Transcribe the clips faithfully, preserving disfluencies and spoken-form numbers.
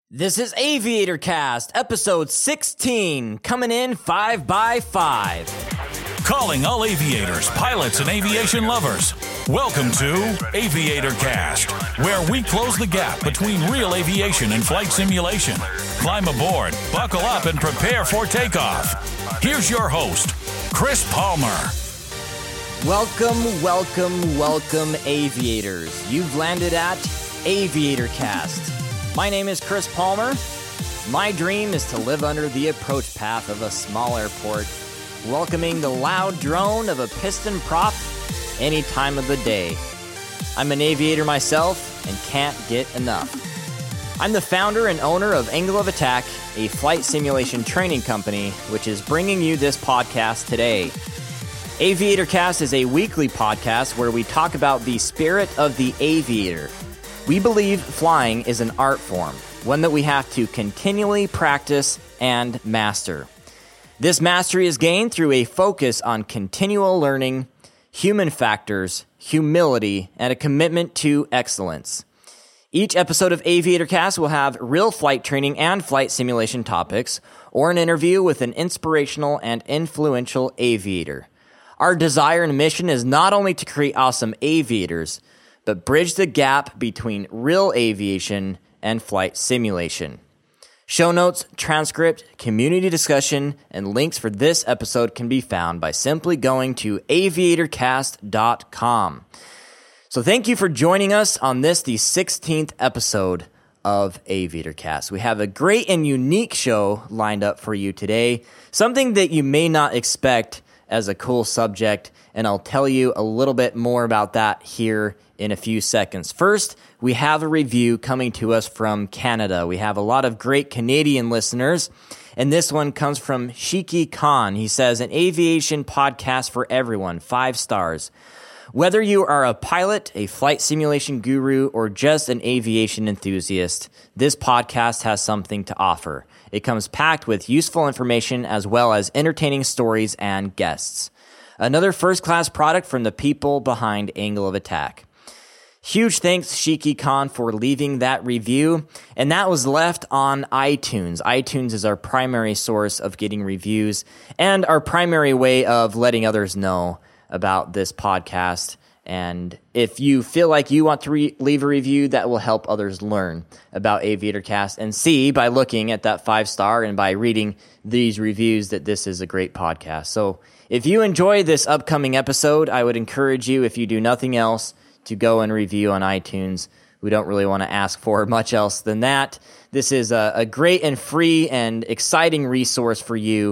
This is Aviator Cast, episode sixteen, coming in five by five. Calling all aviators, pilots, and aviation lovers. Welcome to Aviator Cast, where we close the gap between real aviation and flight simulation. Climb aboard, buckle up, and prepare for takeoff. Here's your host, Chris Palmer. Welcome, welcome, welcome, aviators. You've landed at Aviator Cast. My name is Chris Palmer. My dream is to live under the approach path of a small airport, welcoming the loud drone of a piston prop any time of the day. I'm an aviator myself and can't get enough. I'm the founder and owner of Angle of Attack, a flight simulation training company, which is bringing you this podcast today. Aviator Cast is a weekly podcast where we talk about the spirit of the aviator. We believe flying is an art form, one that we have to continually practice and master. This mastery is gained through a focus on continual learning, human factors, humility, and a commitment to excellence. Each episode of Aviator Cast will have real flight training and flight simulation topics, or an interview with an inspirational and influential aviator. Our desire and mission is not only to create awesome aviators, but bridge the gap between real aviation and flight simulation. Show notes, transcript, community discussion, and links for this episode can be found by simply going to aviator cast dot com. So thank you for joining us on this, the sixteenth episode of Aviator Cast. We have a great and unique show lined up for you today, something that you may not expect as a cool subject, and I'll tell you a little bit more about that here in a few seconds. First, we have a review coming to us from Canada. We have a lot of great Canadian listeners, and this one comes from Shiki Khan. He says, an aviation podcast for everyone, five stars. Whether you are a pilot, a flight simulation guru, or just an aviation enthusiast, this podcast has something to offer. It comes packed with useful information as well as entertaining stories and guests. Another first-class product from the people behind Angle of Attack. Huge thanks, Shiki Khan, for leaving that review, and that was left on iTunes. iTunes is our primary source of getting reviews and our primary way of letting others know about this podcast. And if you feel like you want to re- leave a review, that will help others learn about Aviator Cast and see by looking at that five star and by reading these reviews that this is a great podcast. So if you enjoy this upcoming episode, I would encourage you, if you do nothing else, to go and review on iTunes. We don't really want to ask for much else than that. This is a, a great and free and exciting resource for you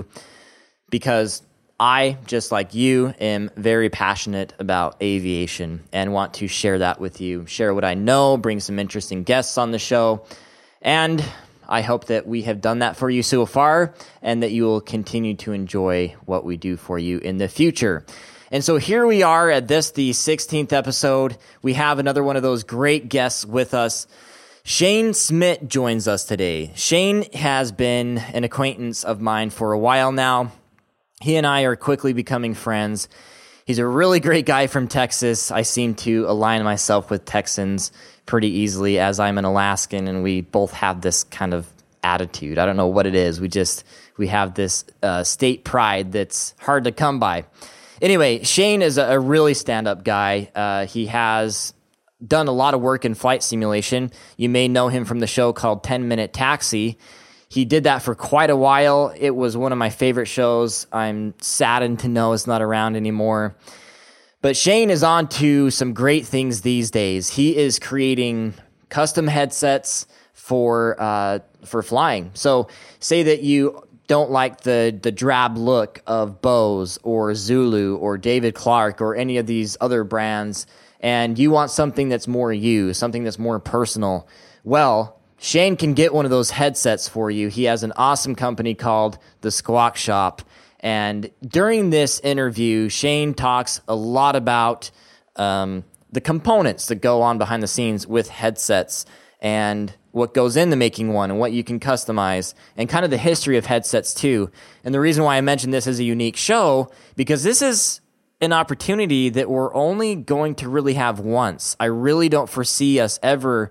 because I, just like you, am very passionate about aviation and want to share that with you, share what I know, bring some interesting guests on the show, and I hope that we have done that for you so far and that you will continue to enjoy what we do for you in the future. And so here we are at this, the sixteenth episode. We have another one of those great guests with us. Shane Smit joins us today. Shane has been an acquaintance of mine for a while now. He and I are quickly becoming friends. He's a really great guy from Texas. I seem to align myself with Texans pretty easily as I'm an Alaskan, and we both have this kind of attitude. I don't know what it is. We just, we have this uh, state pride that's hard to come by. Anyway, Shane is a, a really stand-up guy. Uh, he has done a lot of work in flight simulation. You may know him from the show called ten minute Taxi. He did that for quite a while. It was one of my favorite shows. I'm saddened to know it's not around anymore. But Shane is on to some great things these days. He is creating custom headsets for uh, for flying. So say that you don't like the the drab look of Bose or Zulu or David Clark or any of these other brands, and you want something that's more you, something that's more personal. Well, Shane can get one of those headsets for you. He has an awesome company called The Squawk Shop. And during this interview, Shane talks a lot about um, the components that go on behind the scenes with headsets and what goes into making one and what you can customize and kind of the history of headsets too. And the reason why I mentioned this as a unique show, because this is an opportunity that we're only going to really have once. I really don't foresee us ever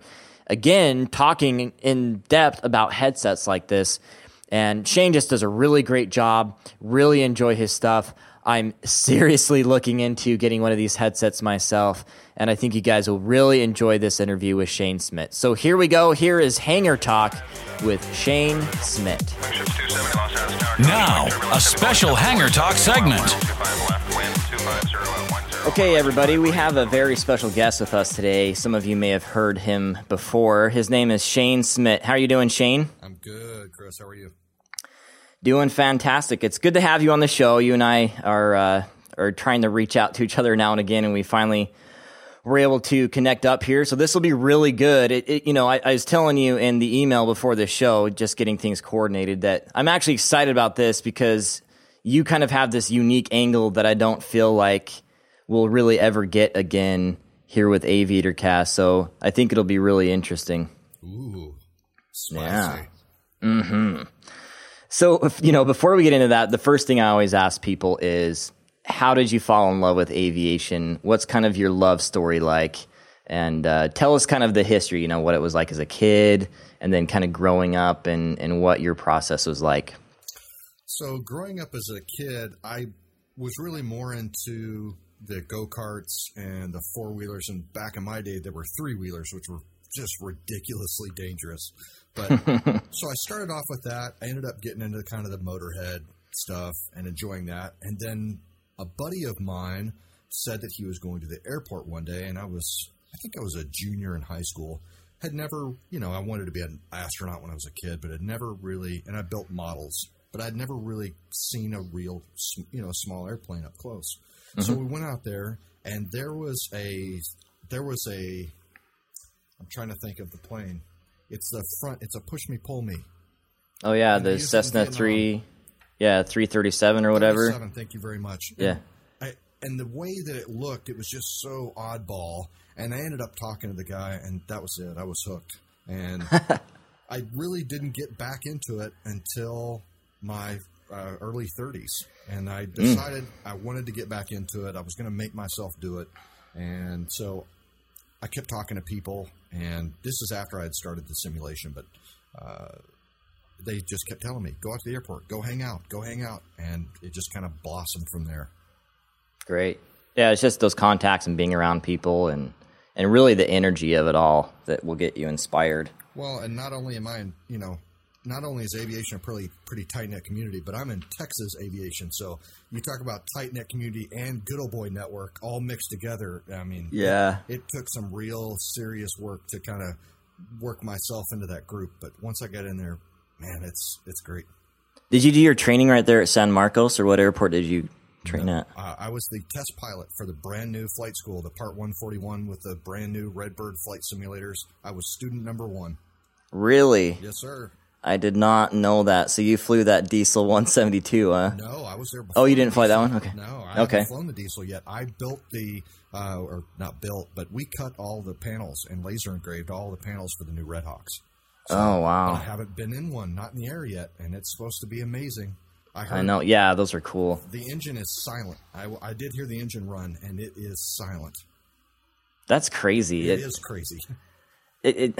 again, talking in depth about headsets like this. And Shane just does a really great job. Really enjoy his stuff. I'm seriously looking into getting one of these headsets myself, and I think you guys will really enjoy this interview with Shane Smit. So here we go. Here is Hangar Talk with Shane Smit. Now, a special Hangar Talk segment. Okay, everybody, we have a very special guest with us today. Some of you may have heard him before. His name is Shane Smit. How are you doing, Shane? I'm good, Chris. How are you? Doing fantastic. It's good to have you on the show. You and I are uh, are trying to reach out to each other now and again, and we finally were able to connect up here. So this will be really good. It, it, you know, I, I was telling you in the email before the show, just getting things coordinated, that I'm actually excited about this because you kind of have this unique angle that I don't feel like we'll really ever get again here with Aviator Cast. So I think it'll be really interesting. Ooh, spicy. Yeah. Mm-hmm. So, if, you know, before we get into that, the first thing I always ask people is, how did you fall in love with aviation? What's kind of your love story like? And uh, tell us kind of the history, you know, what it was like as a kid, and then kind of growing up, and, and what your process was like. So growing up as a kid, I was really more into the go-karts and the four-wheelers. And back in my day, there were three-wheelers, which were just ridiculously dangerous. But so I started off with that. I ended up getting into kind of the motorhead stuff and enjoying that. And then a buddy of mine said that he was going to the airport one day, and I was, I think I was a junior in high school. Had never, you know, I wanted to be an astronaut when I was a kid, but had never really, and I built models, but I'd never really seen a real, you know, small airplane up close. Mm-hmm. So we went out there, and there was a, there was a, I'm trying to think of the plane. It's the front. It's a push me, pull me. Oh yeah, the Cessna three, yeah, three thirty-seven or whatever. thirty-seven, thank you very much. Yeah. And, I, and the way that it looked, it was just so oddball. And I ended up talking to the guy, and that was it. I was hooked. And I really didn't get back into it until my uh, early thirties. And I decided mm. I wanted to get back into it. I was going to make myself do it. And so I kept talking to people, and this is after I had started the simulation, but uh, they just kept telling me, go out to the airport, go hang out, go hang out. And it just kind of blossomed from there. Great. Yeah, it's just those contacts and being around people, and, and really the energy of it all that will get you inspired. Well, and not only am I, you know, not only is aviation a pretty, pretty tight-knit community, but I'm in Texas aviation. So you talk about tight-knit community and good old boy network all mixed together. I mean, yeah, it, it took some real serious work to kind of work myself into that group. But once I got in there, man, it's it's great. Did you do your training right there at San Marcos, or what airport did you train no, at? Uh, I was the test pilot for the brand new flight school, the Part one forty-one with the brand new Redbird flight simulators. I was student number one. Really? Yes, sir. I did not know that. So you flew that Diesel one seventy-two, huh? No, I was there before. Oh, you didn't fly that one? Okay. No, I okay. haven't flown the Diesel yet. I built the, uh, or not built, but we cut all the panels and laser engraved all the panels for the new Redhawks. So oh, wow. I haven't been in one, not in the air yet, and it's supposed to be amazing. I, heard I know. Yeah, those are cool. The engine is silent. I, I did hear the engine run, and it is silent. That's crazy. It, it is crazy. It, it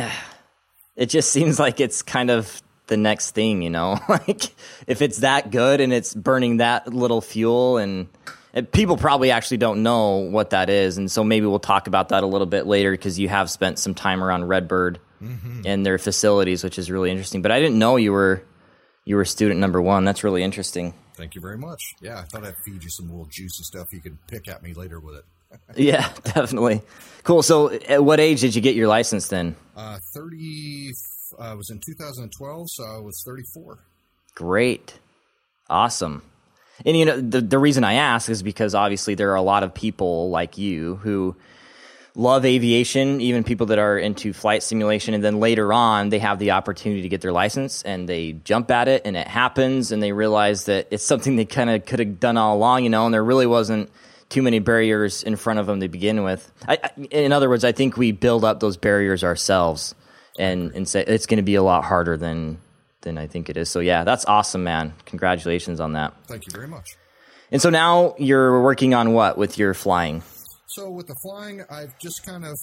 it just seems like it's kind of the next thing, you know? Like, if it's that good and it's burning that little fuel, and, and people probably actually don't know what that is, and so maybe we'll talk about that a little bit later, because you have spent some time around Redbird mm-hmm. and their facilities, which is really interesting. But I didn't know you were you were student number one. That's really interesting. Thank you very much. Yeah, I thought I'd feed you some little juicy stuff you could pick at me later with it. Yeah, definitely. Cool. So at what age did you get your license then? Uh, thirty. I uh, was in two thousand twelve, so I was thirty-four. Great. Awesome. And, you know, the, the reason I ask is because obviously there are a lot of people like you who love aviation, even people that are into flight simulation, and then later on they have the opportunity to get their license and they jump at it and it happens and they realize that it's something they kind of could have done all along, you know, and there really wasn't too many barriers in front of them to begin with. I, I, in other words, I think we build up those barriers ourselves and, and say it's going to be a lot harder than than I think it is. So yeah, that's awesome, man. Congratulations on that. Thank you very much. And so now you're working on what with your flying? So with the flying, I've just kind of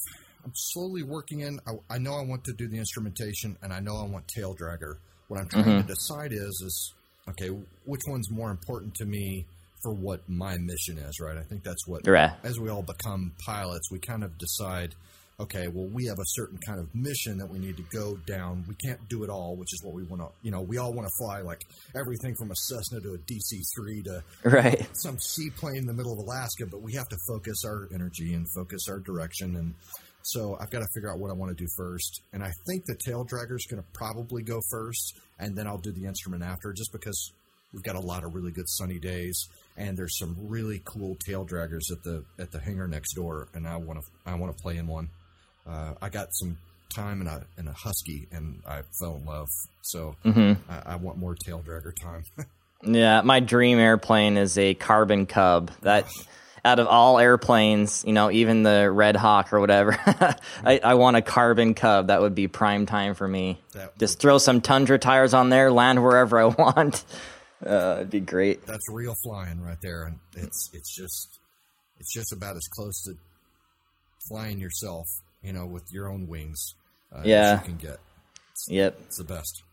I'm slowly working in. I, I know I want to do the instrumentation, and I know I want tail dragger. What I'm trying mm-hmm. to decide is, is okay, which one's more important to me for what my mission is, right? I think that's what, right. as we all become pilots, we kind of decide, okay, well, we have a certain kind of mission that we need to go down. We can't do it all, which is what we want to, you know, we all want to fly like everything from a Cessna to a D C three to right. some seaplane in the middle of Alaska, but we have to focus our energy and focus our direction. And so I've got to figure out what I want to do first. And I think the tail dragger is going to probably go first, and then I'll do the instrument after, just because we've got a lot of really good sunny days, and there's some really cool tail draggers at the at the hangar next door, and I want to I want to play in one. Uh, I got some time in a in a Husky, and I fell in love. So mm-hmm. I, I want more tail dragger time. Yeah, my dream airplane is a Carbon Cub. That out of all airplanes, you know, even the Red Hawk or whatever, I, I want a Carbon Cub. That would be prime time for me. That Just throw some Tundra tires on there, land wherever I want. Uh, it'd be great. That's real flying right there, and it's it's just it's just about as close to flying yourself, you know, with your own wings. Uh, yeah, as you can get. It's, yep, it's the best.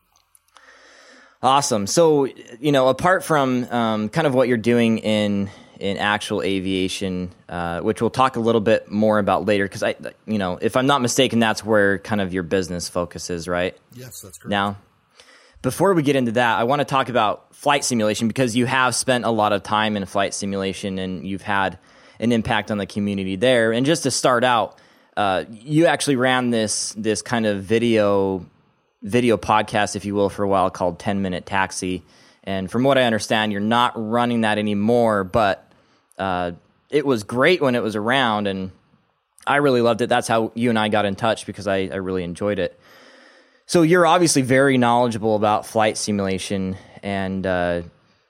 Awesome. So, you know, apart from um, kind of what you're doing in in actual aviation, uh, which we'll talk a little bit more about later, because I, you know, if I'm not mistaken, that's where kind of your business focuses, right? Yes, that's correct. Now, before we get into that, I want to talk about flight simulation, because you have spent a lot of time in flight simulation and you've had an impact on the community there. And just to start out, uh, you actually ran this this kind of video video podcast, if you will, for a while called ten minute Taxi. And from what I understand, you're not running that anymore, but uh, it was great when it was around, and I really loved it. That's how you and I got in touch, because I, I really enjoyed it. So you're obviously very knowledgeable about flight simulation, and uh,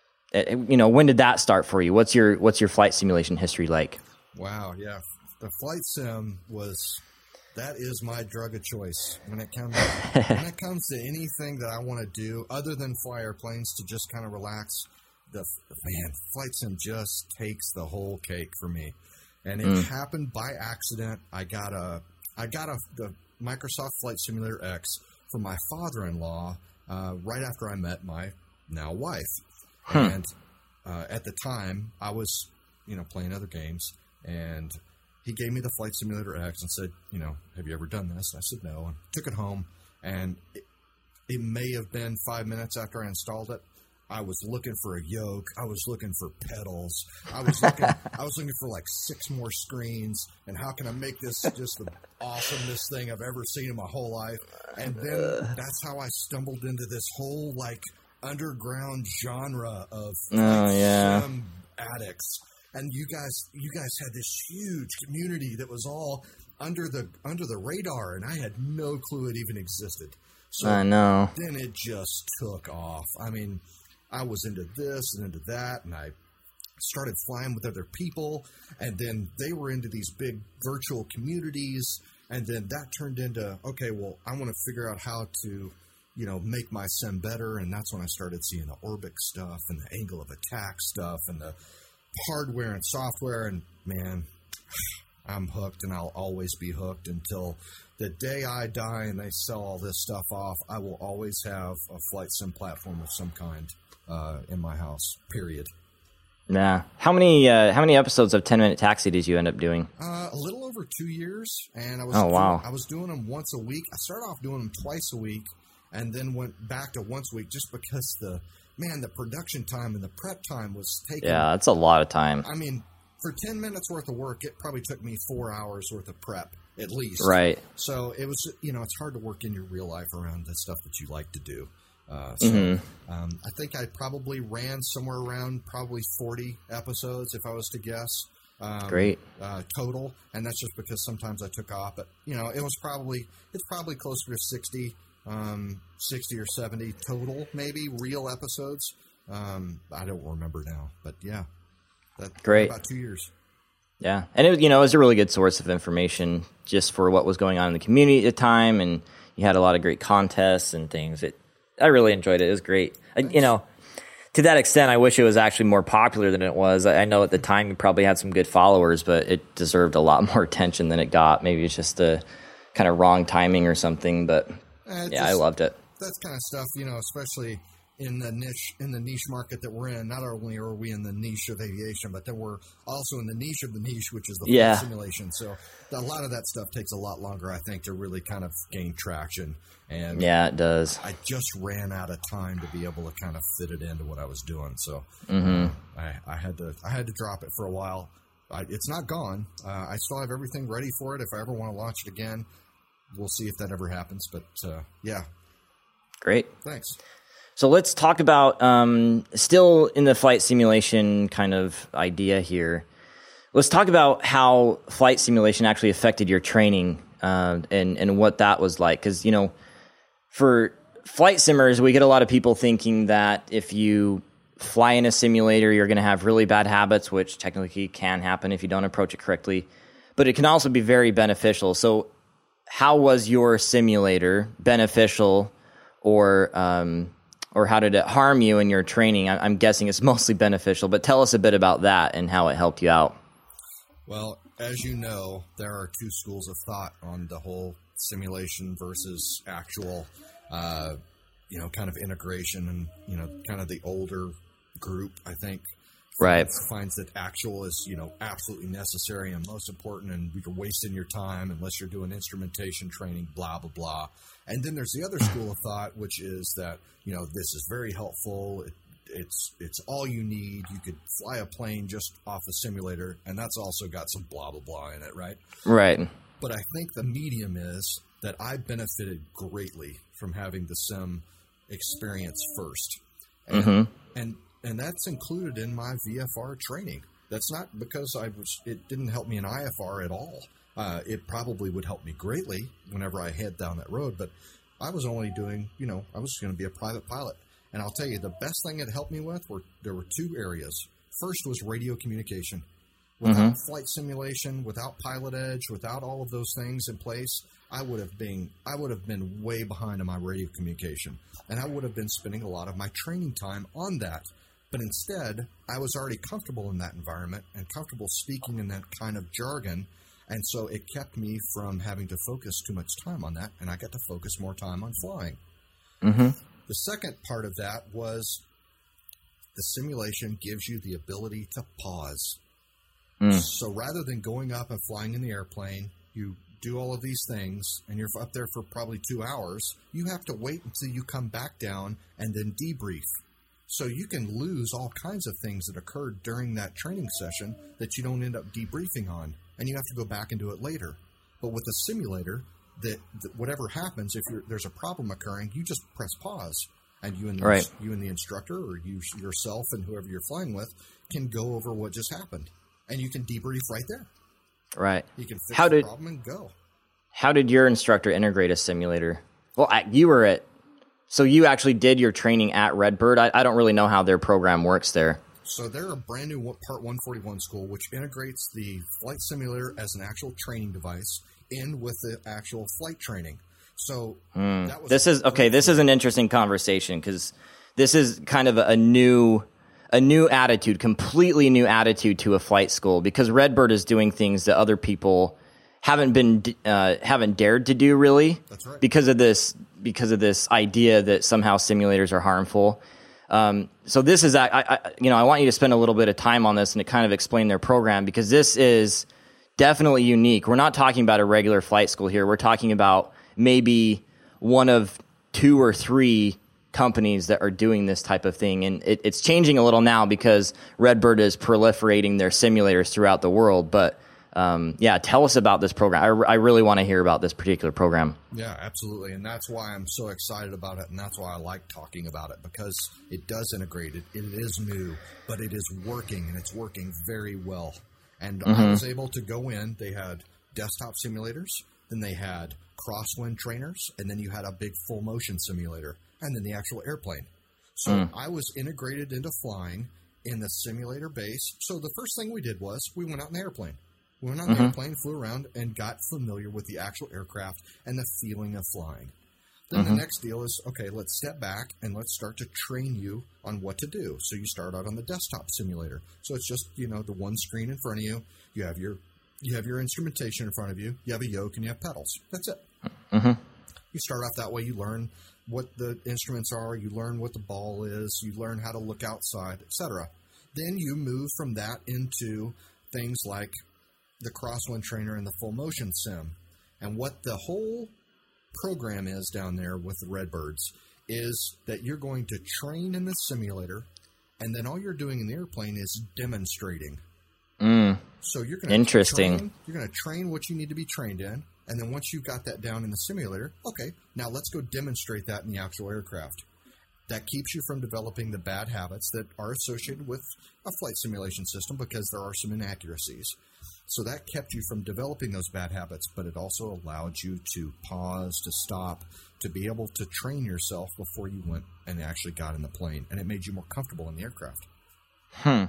you know, when did that start for you? What's your what's your flight simulation history like? Wow, yeah, the flight sim was that is my drug of choice when it comes when it comes to anything that I want to do other than fly airplanes to just kind of relax. The man, flight sim just takes the whole cake for me, and it mm. happened by accident. I got a I got a the Microsoft Flight Simulator X from my father-in-law uh, right after I met my now wife. Hmm. And uh, at the time, I was, you know, playing other games, and he gave me the Flight Simulator X and said, you know, have you ever done this? And I said no, and took it home, and it, it may have been five minutes after I installed it. I was looking for a yoke. I was looking for pedals. I was looking. I was looking for like six more screens. And how can I make this just the awesomest thing I've ever seen in my whole life? And then that's how I stumbled into this whole like underground genre of oh, like, yeah. sim addicts. And you guys, you guys had this huge community that was all under the under the radar, and I had no clue it even existed. So I know. Then it just took off. I mean, I was into this and into that, and I started flying with other people, and then they were into these big virtual communities, and then that turned into, okay, well, I want to figure out how to, you know, make my sim better, and that's when I started seeing the Orbic stuff and the angle of attack stuff and the hardware and software, and man, I'm hooked, and I'll always be hooked until the day I die and they sell all this stuff off. I will always have a flight sim platform of some kind uh, in my house, period. Yeah. How many uh, how many episodes of ten minute Taxi did you end up doing? Uh, a little over two years, and I was oh, doing, wow. I was doing them once a week. I started off doing them twice a week, and then went back to once a week just because the man, the production time and the prep time was taking. Yeah, that's a lot of time. I mean, for ten minutes worth of work, it probably took me four hours worth of prep at least. Right. So it was, you know, it's hard to work in your real life around the stuff that you like to do. Uh, so mm-hmm. um, I think I probably ran somewhere around probably forty episodes, if I was to guess. Um, Great. Uh, total. And that's just because sometimes I took off. But, you know, it was probably, it's probably closer to sixty, um, sixty or seventy total, maybe, real episodes. Um, I don't remember now. But, yeah. That, Great. About two years. Yeah. And, it, you know, it was a really good source of information just for what was going on in the community at the time. And you had a lot of great contests and things. It I really enjoyed it. It was great. I, you know, to to that extent, I wish it was actually more popular than it was. I know at the time you probably had some good followers, but it deserved a lot more attention than it got. Maybe it's just a kind of wrong timing or something, but Uh, yeah, just, I loved it. That's kind of stuff, you know, especially in the niche in the niche market that we're in. Not only are we in the niche of aviation, but then we're also in the niche of the niche, which is the flight Yeah. simulation. So a lot of that stuff takes a lot longer, I think, to really kind of gain traction. And Yeah, it does. I just ran out of time to be able to kind of fit it into what I was doing. So Mm-hmm. uh, I, I had to I had to drop it for a while. I, it's not gone. Uh, I still have everything ready for it. If I ever want to launch it again, we'll see if that ever happens. But uh, yeah, Great. thanks. So let's talk about, um, still in the flight simulation kind of idea here. Let's talk about how flight simulation actually affected your training uh, and, and what that was like. Because, you know, for flight simmers, we get a lot of people thinking that if you fly in a simulator, you're going to have really bad habits, which technically can happen if you don't approach it correctly. But it can also be very beneficial. So how was your simulator beneficial, or um, or how did it harm you in your training? I- I'm guessing it's mostly beneficial, but tell us a bit about that and how it helped you out. Well, as you know, there are two schools of thought on the whole simulation versus actual, uh, you know, kind of integration, and, you know, kind of the older group, I think, Right. finds that actual is, you know, absolutely necessary and most important, and you're wasting your time unless you're doing instrumentation training, blah, blah, blah. And then there's the other school of thought, which is that, you know, this is very helpful. It, it's it's all you need. You could fly a plane just off a simulator, and that's also got some blah, blah, blah in it, right? Right. But I think the medium is that I benefited greatly from having the sim experience first. And, Mm-hmm. and and that's included in my V F R training. That's not because I was. It didn't help me in I F R at all. Uh, it probably would help me greatly whenever I head down that road. But I was only doing, you know, I was going to be a private pilot. And I'll tell you, the best thing it helped me with were there were two areas. First was radio communication. Without Mhm. flight simulation, without Pilot Edge, without all of those things in place, I would have been I would have been way behind on my radio communication, and I would have been spending a lot of my training time on that. But instead, I was already comfortable in that environment and comfortable speaking in that kind of jargon, and so it kept me from having to focus too much time on that, and I got to focus more time on flying. Mm-hmm. The second part of that was the simulation gives you the ability to pause. Mm. So rather than going up and flying in the airplane, you do all of these things, and you're up there for probably two hours. You have to wait until you come back down and then debrief. So you can lose all kinds of things that occurred during that training session that you don't end up debriefing on, and you have to go back and do it later. But with a simulator, that, that whatever happens, if you're, there's a problem occurring, you just press pause, and you and the, Right. you and the instructor, or you yourself and whoever you're flying with, can go over what just happened, and you can debrief right there. Right. You can fix How the did- problem and go. How did your instructor integrate a simulator? Well, I, you were at, so you actually did your training at Redbird. I, I don't really know how their program works there. So they're a brand new Part one forty-one school, which integrates the flight simulator as an actual training device in with the actual flight training. So that was This is okay. This is an interesting conversation because this is kind of a, a new, a new attitude, completely new attitude to a flight school. Because Redbird is doing things that other people haven't been, uh, haven't dared to do, really. That's right. Because of this, because of this idea that somehow simulators are harmful. Um, so this is, I, I, you know, I want you to spend a little bit of time on this and to kind of explain their program, because this is definitely unique. We're not talking about a regular flight school here. We're talking about maybe one of two or three companies that are doing this type of thing. And it, it's changing a little now because Redbird is proliferating their simulators throughout the world. But um, yeah, tell us about this program. I, I really want to hear about this particular program. Yeah, absolutely. And that's why I'm so excited about it. And that's why I like talking about it, because it does integrate it. It is new, but it is working, and it's working very well. And Mm-hmm. I was able to go in. They had desktop simulators, then they had crosswind trainers, and then you had a big full motion simulator, and then the actual airplane. So Mm. I was integrated into flying in the simulator base. So the first thing we did was we went out in the airplane. We went on the Mhm. airplane, flew around, and got familiar with the actual aircraft and the feeling of flying. Then mm-hmm. the next deal is, okay, let's step back and let's start to train you on what to do. So you start out on the desktop simulator. So it's just, you know, the one screen in front of you. You have your you have your instrumentation in front of you. You have a yoke and you have pedals. That's it. Mm-hmm. You start off that way. You learn what the instruments are. You learn what the ball is. You learn how to look outside, et cetera. Then you move from that into things like the Crosswind Trainer and the Full Motion Sim. And what the whole program is down there with the Redbirds is that you're going to train in the simulator, and then all you're doing in the airplane is demonstrating. Mm. So you're going to Interesting. Train, you're going to train what you need to be trained in, and then once you've got that down in the simulator, okay, now let's go demonstrate that in the actual aircraft. That keeps you from developing the bad habits that are associated with a flight simulation system because there are some inaccuracies. So that kept you from developing those bad habits, but it also allowed you to pause, to stop, to be able to train yourself before you went and actually got in the plane. And it made you more comfortable in the aircraft. Hmm.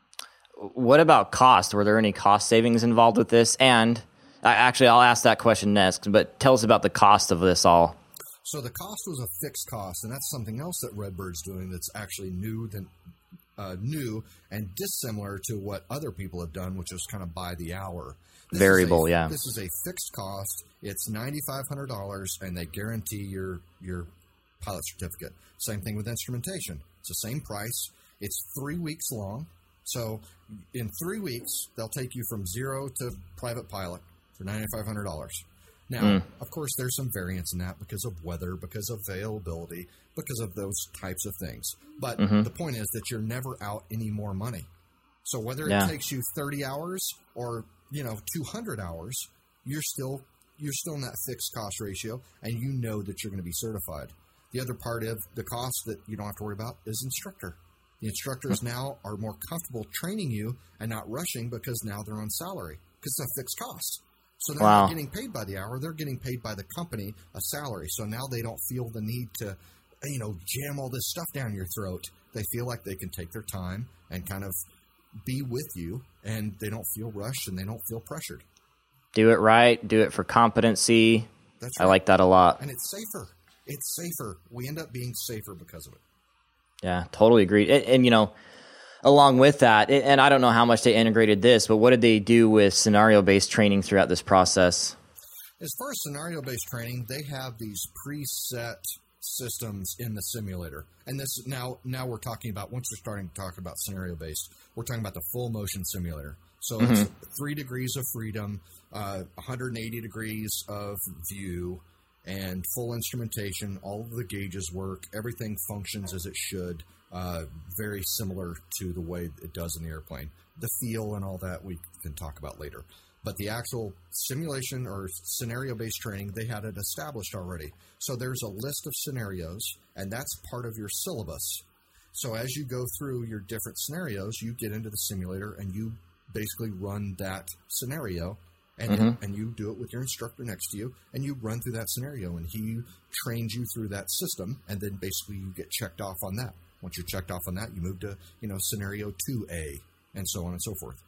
What about cost? Were there any cost savings involved with this? And uh, actually, I'll ask that question next, but tell us about the cost of this all. So the cost was a fixed cost, and that's something else that Redbird's doing that's actually new than uh, new and dissimilar to what other people have done, which is kind of by the hour. This Variable, a, yeah. This is a fixed cost. It's nine thousand five hundred dollars, and they guarantee your your pilot certificate. Same thing with instrumentation. It's the same price. It's three weeks long. So in three weeks, they'll take you from zero to private pilot for nine thousand five hundred dollars. Now, mm. of course, there's some variance in that because of weather, because of availability, because of those types of things. But mm-hmm. the point is that you're never out any more money. So whether it yeah. takes you thirty hours or, you know, two hundred hours, you're still you're still in that fixed cost ratio, and you know that you're going to be certified. The other part of the cost that you don't have to worry about is instructor. The instructors now are more comfortable training you and not rushing because now they're on salary because it's a fixed cost. So they're wow. not getting paid by the hour. They're getting paid by the company a salary. So now they don't feel the need to, you know, jam all this stuff down your throat. They feel like they can take their time and kind of be with you, and they don't feel rushed and they don't feel pressured. Do it right. Do it for competency. That's right. I like that a lot. And it's safer. It's safer. We end up being safer because of it. Yeah, totally agree. And, and you know, along with that, and I don't know how much they integrated this, but what did they do with scenario-based training throughout this process? As far as scenario-based training, they have these preset systems in the simulator. And this now now we're talking about, once we're starting to talk about scenario-based, we're talking about the full motion simulator. So mm-hmm. it's three degrees of freedom, uh, one hundred eighty degrees of view, and full instrumentation. All of the gauges work. Everything functions as it should. Uh, very similar to the way it does in the airplane. The feel and all that we can talk about later. But the actual simulation or scenario-based training, they had it established already. So there's a list of scenarios, and that's part of your syllabus. So as you go through your different scenarios, you get into the simulator and you basically run that scenario, and mm-hmm. and you do it with your instructor next to you, and you run through that scenario, and he trains you through that system, and then basically you get checked off on that. Once you're checked off on that, you move to, you know, scenario two A, and so on and so forth.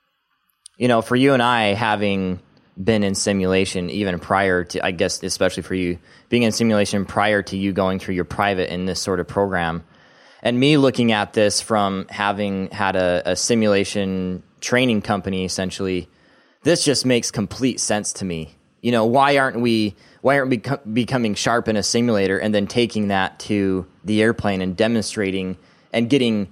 You know, for you and I, having been in simulation even prior to, I guess, especially for you, being in simulation prior to you going through your private in this sort of program, and me looking at this from having had a, a simulation training company, essentially, this just makes complete sense to me. You know, why aren't we why aren't we co- becoming sharp in a simulator and then taking that to the airplane and demonstrating and getting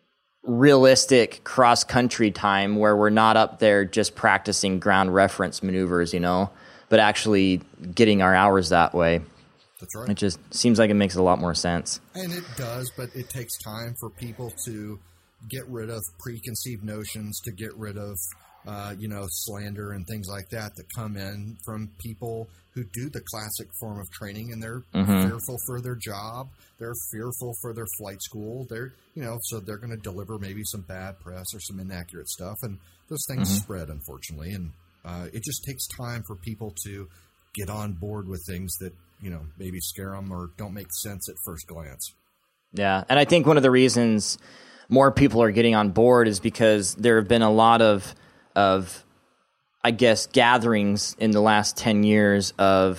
realistic cross-country time where we're not up there just practicing ground reference maneuvers, you know, but actually getting our hours that way. That's right. It just seems like it makes a lot more sense. And it does, but it takes time for people to get rid of preconceived notions, to get rid of Uh, you know, slander and things like that that come in from people who do the classic form of training, and they're mm-hmm. fearful for their job. They're fearful for their flight school. They're, you know, so they're going to deliver maybe some bad press or some inaccurate stuff, and those things mm-hmm. spread, unfortunately. And uh, it just takes time for people to get on board with things that, you know, maybe scare them or don't make sense at first glance. Yeah, and I think one of the reasons more people are getting on board is because there have been a lot of of, I guess, gatherings in the last ten years of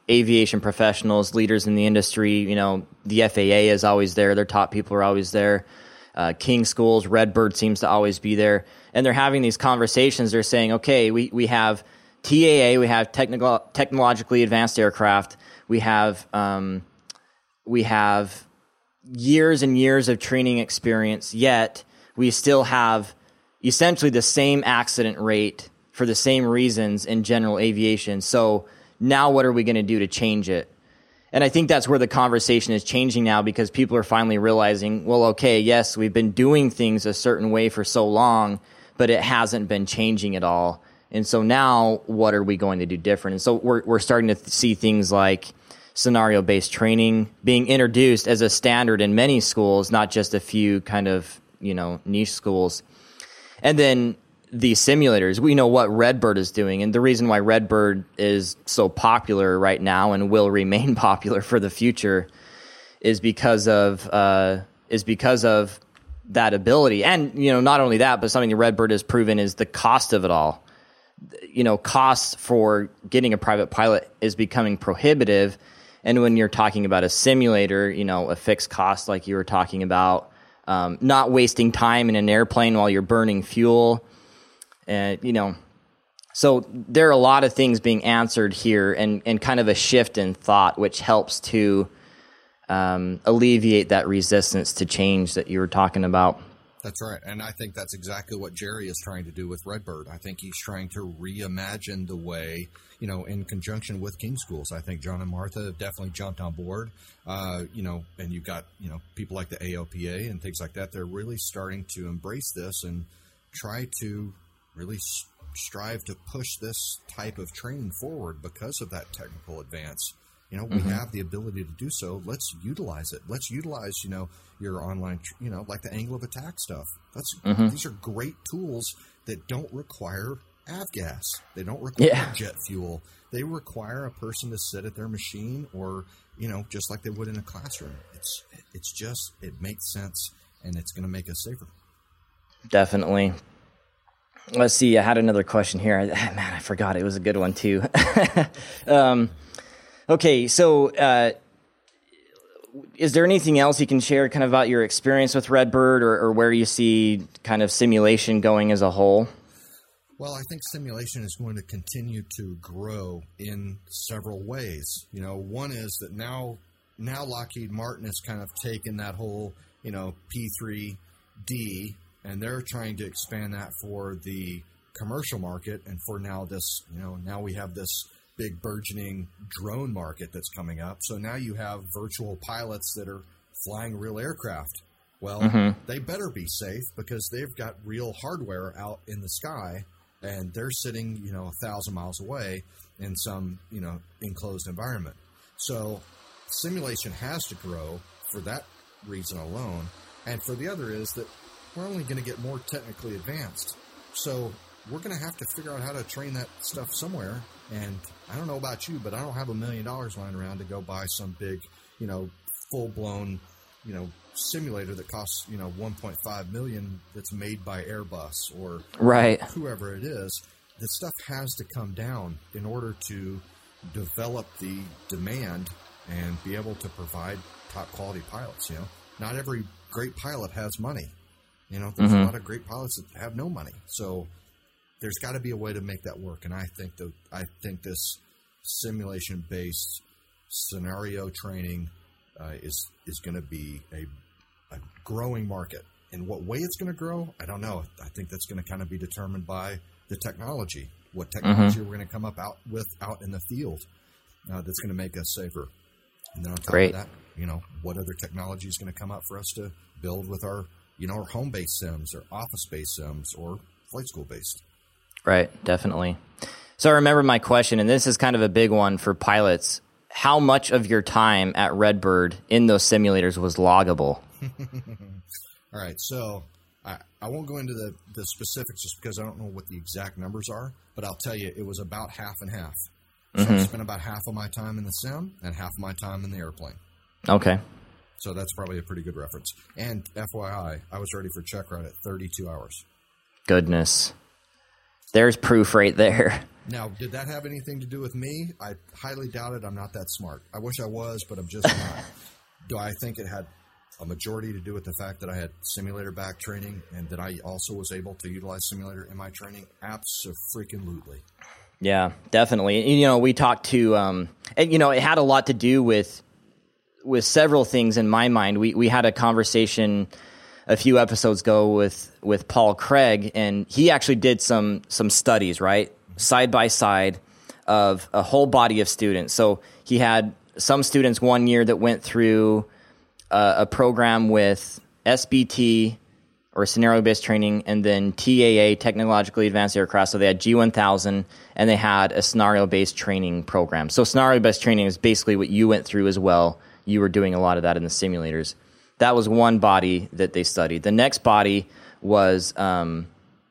aviation professionals, leaders in the industry. You know, the F A A is always there. Their top people are always there. Uh, King Schools, Redbird seems to always be there. And they're having these conversations. They're saying, okay, we, we have T A A, we have technical, technologically advanced aircraft. We have um, we have years and years of training experience, yet we still have essentially the same accident rate for the same reasons in general aviation. So now what are we going to do to change it? And I think that's where the conversation is changing now, because people are finally realizing, well, okay, yes, we've been doing things a certain way for so long, but it hasn't been changing at all. And so now what are we going to do different? And so we're we're starting to th- see things like scenario-based training being introduced as a standard in many schools, not just a few kind of, you know, niche schools. And then the simulators, we know what Redbird is doing. And the reason why Redbird is so popular right now and will remain popular for the future is because of uh, is because of that ability. And, you know, not only that, but something that Redbird has proven is the cost of it all. You know, costs for getting a private pilot is becoming prohibitive. And when you're talking about a simulator, you know, a fixed cost like you were talking about, um, not wasting time in an airplane while you're burning fuel, and, you know, so there are a lot of things being answered here, and, and kind of a shift in thought, which helps to um, alleviate that resistance to change that you were talking about. That's right. And I think that's exactly what Jerry is trying to do with Redbird. I think he's trying to reimagine the way, you know, in conjunction with King Schools. I think John and Martha have definitely jumped on board, uh, you know, and you've got, you know, people like the A O P A and things like that. They're really starting to embrace this and try to really strive to push this type of training forward because of that technical advance. You know, we mm-hmm. have the ability to do so. Let's utilize it. Let's utilize, you know, your online, you know, like the angle of attack stuff. That's mm-hmm. These are great tools that don't require avgas. They don't require yeah. jet fuel. They require a person to sit at their machine, or, you know, just like they would in a classroom. It's it's just, it makes sense, and it's going to make us safer. Definitely. Let's see. I had another question here. Man, I forgot. It was a good one too. um, okay, so uh, is there anything else you can share kind of about your experience with Redbird, or, or where you see kind of simulation going as a whole? Well, I think simulation is going to continue to grow in several ways. You know, one is that now, now Lockheed Martin has kind of taken that whole, you know, P three D, and they're trying to expand that for the commercial market, and for now this, you know, now we have this big burgeoning drone market that's coming up. So now you have virtual pilots that are flying real aircraft. Well, mm-hmm. they better be safe, because they've got real hardware out in the sky, and they're sitting, you know, a thousand miles away in some, you know, enclosed environment. So simulation has to grow for that reason alone. And for the other is that we're only going to get more technically advanced. So we're going to have to figure out how to train that stuff somewhere. And I don't know about you, but I don't have a million dollars lying around to go buy some big, you know, full-blown, you know, simulator that costs, you know, one point five million dollars that's made by Airbus or right. whoever it is. The stuff has to come down in order to develop the demand and be able to provide top-quality pilots, you know. Not every great pilot has money. You know, there's mm-hmm. a lot of great pilots that have no money. So there's got to be a way to make that work. And I think that I think this simulation-based scenario training uh, is is going to be a, a growing market. In what way it's going to grow, I don't know. I think that's going to kind of be determined by the technology. What technology mm-hmm. we're going to come up out with out in the field uh, that's going to make us safer. And then on top Great. of that, you know, what other technology is going to come up for us to build with our, you know, our home-based sims or office-based sims or flight school-based. Right, definitely. So I remember my question, and this is kind of a big one for pilots. How much of your time at Redbird in those simulators was loggable? All right, so I, I won't go into the, the specifics just because I don't know what the exact numbers are, but I'll tell you it was about half and half. So mm-hmm. I spent about half of my time in the sim and half of my time in the airplane. Okay. So that's probably a pretty good reference. And F Y I, I was ready for check ride at thirty-two hours. Goodness. There's proof right there. Now, did that have anything to do with me? I highly doubt it. I'm not that smart. I wish I was, but I'm just not. Do I think it had a majority to do with the fact that I had simulator back training and that I also was able to utilize simulator in my training? Abso-freaking-lutely. Yeah, definitely. You know, we talked to, um, and you know, it had a lot to do with with several things in my mind. We we had a conversation a few episodes ago with with Paul Craig, and he actually did some some studies, right, side by side of a whole body of students. So he had some students one year that went through uh, a program with S B T or scenario-based training, and then T A A, Technologically Advanced Aircraft. So they had G one thousand, and they had a scenario-based training program. So scenario-based training is basically what you went through as well. You were doing a lot of that in the simulators. That was one body that they studied. The next body was um,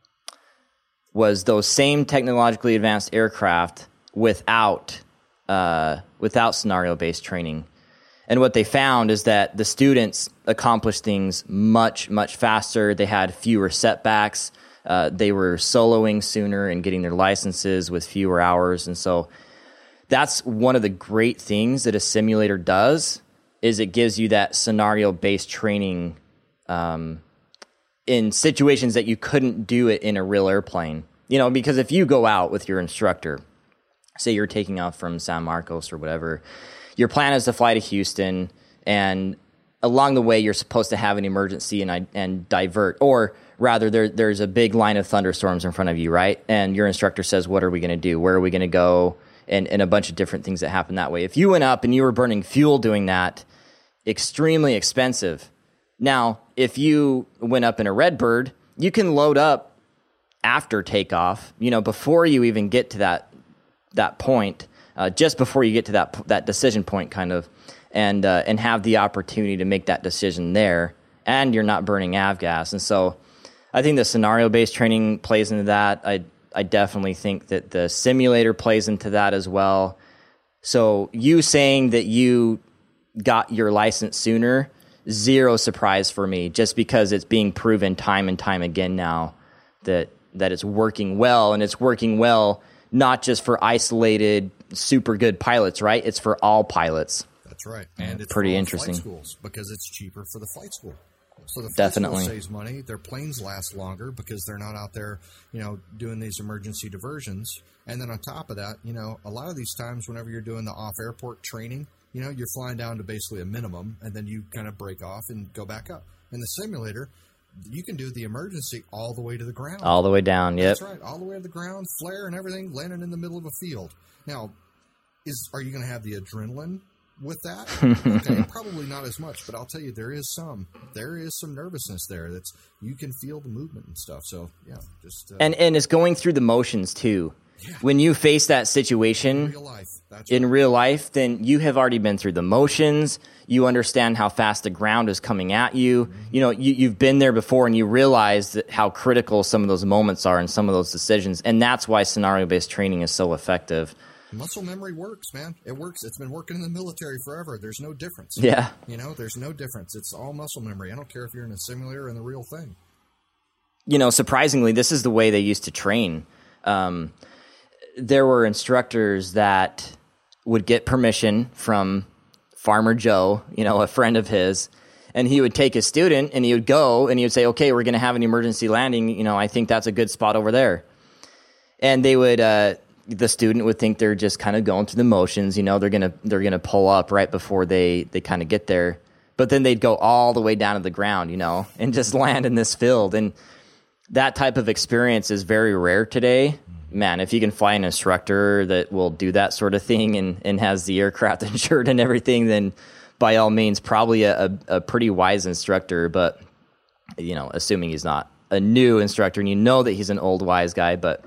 was those same technologically advanced aircraft without uh, without scenario-based training. And what they found is that the students accomplished things much, much faster. They had fewer setbacks. Uh, they were soloing sooner and getting their licenses with fewer hours. And so that's one of the great things that a simulator does, is it gives you that scenario-based training um, in situations that you couldn't do it in a real airplane. You know, because if you go out with your instructor, say you're taking off from San Marcos or whatever, your plan is to fly to Houston, and along the way you're supposed to have an emergency and and divert, or rather there there's a big line of thunderstorms in front of you, right? And your instructor says, what are we going to do? Where are we going to go? And, and a bunch of different things that happen that way. If you went up and you were burning fuel doing that, extremely expensive. Now, if you went up in a Redbird, you can load up after takeoff, you know, before you even get to that that point. Uh, just before you get to that that decision point, kind of, and uh, and have the opportunity to make that decision there, and you're not burning avgas. And so I think the scenario-based training plays into that. I I definitely think that the simulator plays into that as well. So you saying that you got your license sooner, zero surprise for me, just because it's being proven time and time again now that that it's working well, and it's working well not just for isolated super good pilots, right? It's for all pilots. That's right. And it's pretty for all interesting flight schools, because it's cheaper for the flight school. So the flight Definitely. school saves money. Their planes last longer because they're not out there, you know, doing these emergency diversions. And then on top of that, you know, a lot of these times whenever you're doing the off-airport training, you know, you're flying down to basically a minimum, and then you kind of break off and go back up. In the simulator, you can do the emergency all the way to the ground. All the way down, yep. That's right, all the way to the ground, flare and everything, landing in the middle of a field. Now, is are you going to have the adrenaline with that? Okay, probably not as much, but I'll tell you, there is some. There is some nervousness there. That's you can feel the movement and stuff. So, yeah, just... Uh, and, and it's going through the motions, too. Yeah. When you face that situation... In real life. That's in right. real life, then you have already been through the motions. You understand how fast the ground is coming at you. Mm-hmm. You know, you, you've been there before, and you realize that how critical some of those moments are and some of those decisions. And that's why scenario-based training is so effective. Muscle memory works, man. It works. It's been working in the military forever. There's no difference. Yeah. You know, there's no difference. It's all muscle memory. I don't care if you're in a simulator or in the real thing. You know, surprisingly, this is the way they used to train. Um, there were instructors that would get permission from Farmer Joe, you know, a friend of his, and he would take his student and he would go and he would say, okay, we're going to have an emergency landing. You know, I think that's a good spot over there. And they would, uh, the student would think they're just kind of going through the motions. You know, they're going to, they're going to pull up right before they, they kind of get there. But then they'd go all the way down to the ground, you know, and just land in this field. And that type of experience is very rare today. Man, if you can find an instructor that will do that sort of thing and, and has the aircraft insured and everything, then by all means, probably a, a, a pretty wise instructor. But, you know, assuming he's not a new instructor and you know that he's an old wise guy. But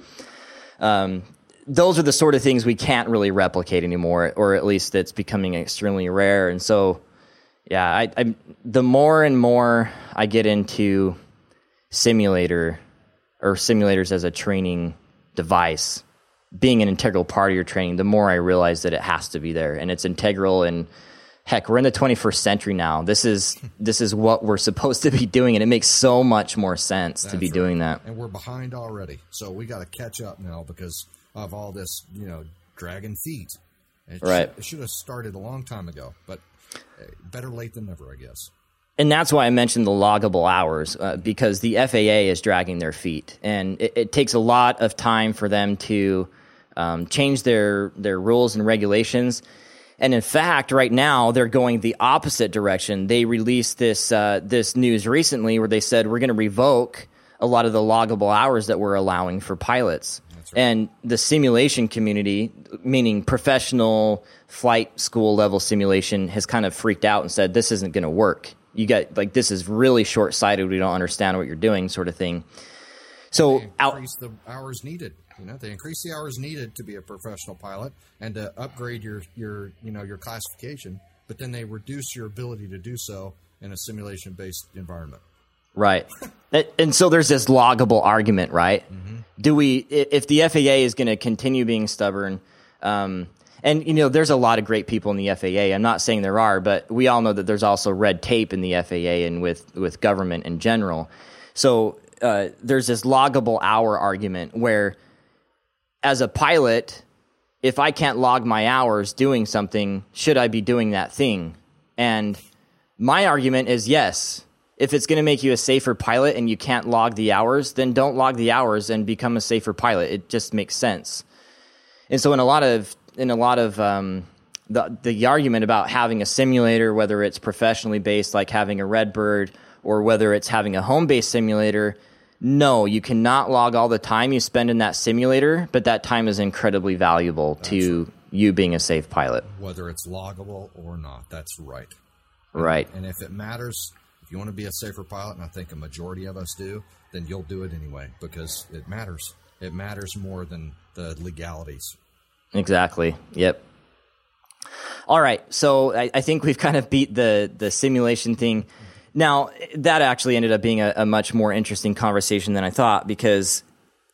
um, those are the sort of things we can't really replicate anymore, or at least it's becoming extremely rare. And so, yeah, I, I the more and more I get into simulator or simulators as a training device being an integral part of your training, the more I realize that it has to be there, and it's integral in heck, we're in the twenty-first century now. This is this is what we're supposed to be doing, and it makes so much more sense That's to be right. doing that. And we're behind already, so we got to catch up now because of all this, you know, dragging feet. It Right. Should, it should have started a long time ago, but better late than never, I guess. And that's why I mentioned the loggable hours, uh, because the F A A is dragging their feet, and it, it takes a lot of time for them to um, change their their rules and regulations. And in fact, right now they're going the opposite direction. They released this uh, this news recently where they said we're going to revoke a lot of the loggable hours that we're allowing for pilots. That's right. And the simulation community, meaning professional flight school level simulation, has kind of freaked out and said this isn't going to work. You got like this is really short sighted. We don't understand what you're doing, sort of thing. So they out. increase the hours needed. You know, they increase the hours needed to be a professional pilot and to upgrade your, your, you know, your classification, but then they reduce your ability to do so in a simulation-based environment. Right. And so there's this loggable argument, right? Mm-hmm. Do we, if the F A A is going to continue being stubborn, um, and, you know, there's a lot of great people in the F A A. I'm not saying there are, but we all know that there's also red tape in the F A A and with, with government in general. So uh, there's this loggable hour argument where, as a pilot, if I can't log my hours doing something, should I be doing that thing? And my argument is yes. If it's going to make you a safer pilot and you can't log the hours, then don't log the hours and become a safer pilot. It just makes sense. And so in a lot of in a lot of um, the the argument about having a simulator, whether it's professionally based like having a Redbird or whether it's having a home-based simulator, no, you cannot log all the time you spend in that simulator, but that time is incredibly valuable that's to right. you being a safe pilot. Whether it's loggable or not, that's right. Right. And, and if it matters, if you want to be a safer pilot, and I think a majority of us do, then you'll do it anyway because it matters. It matters more than the legalities. Exactly. Yep. All right. So I, I think we've kind of beat the, the simulation thing. Now, that actually ended up being a, a much more interesting conversation than I thought because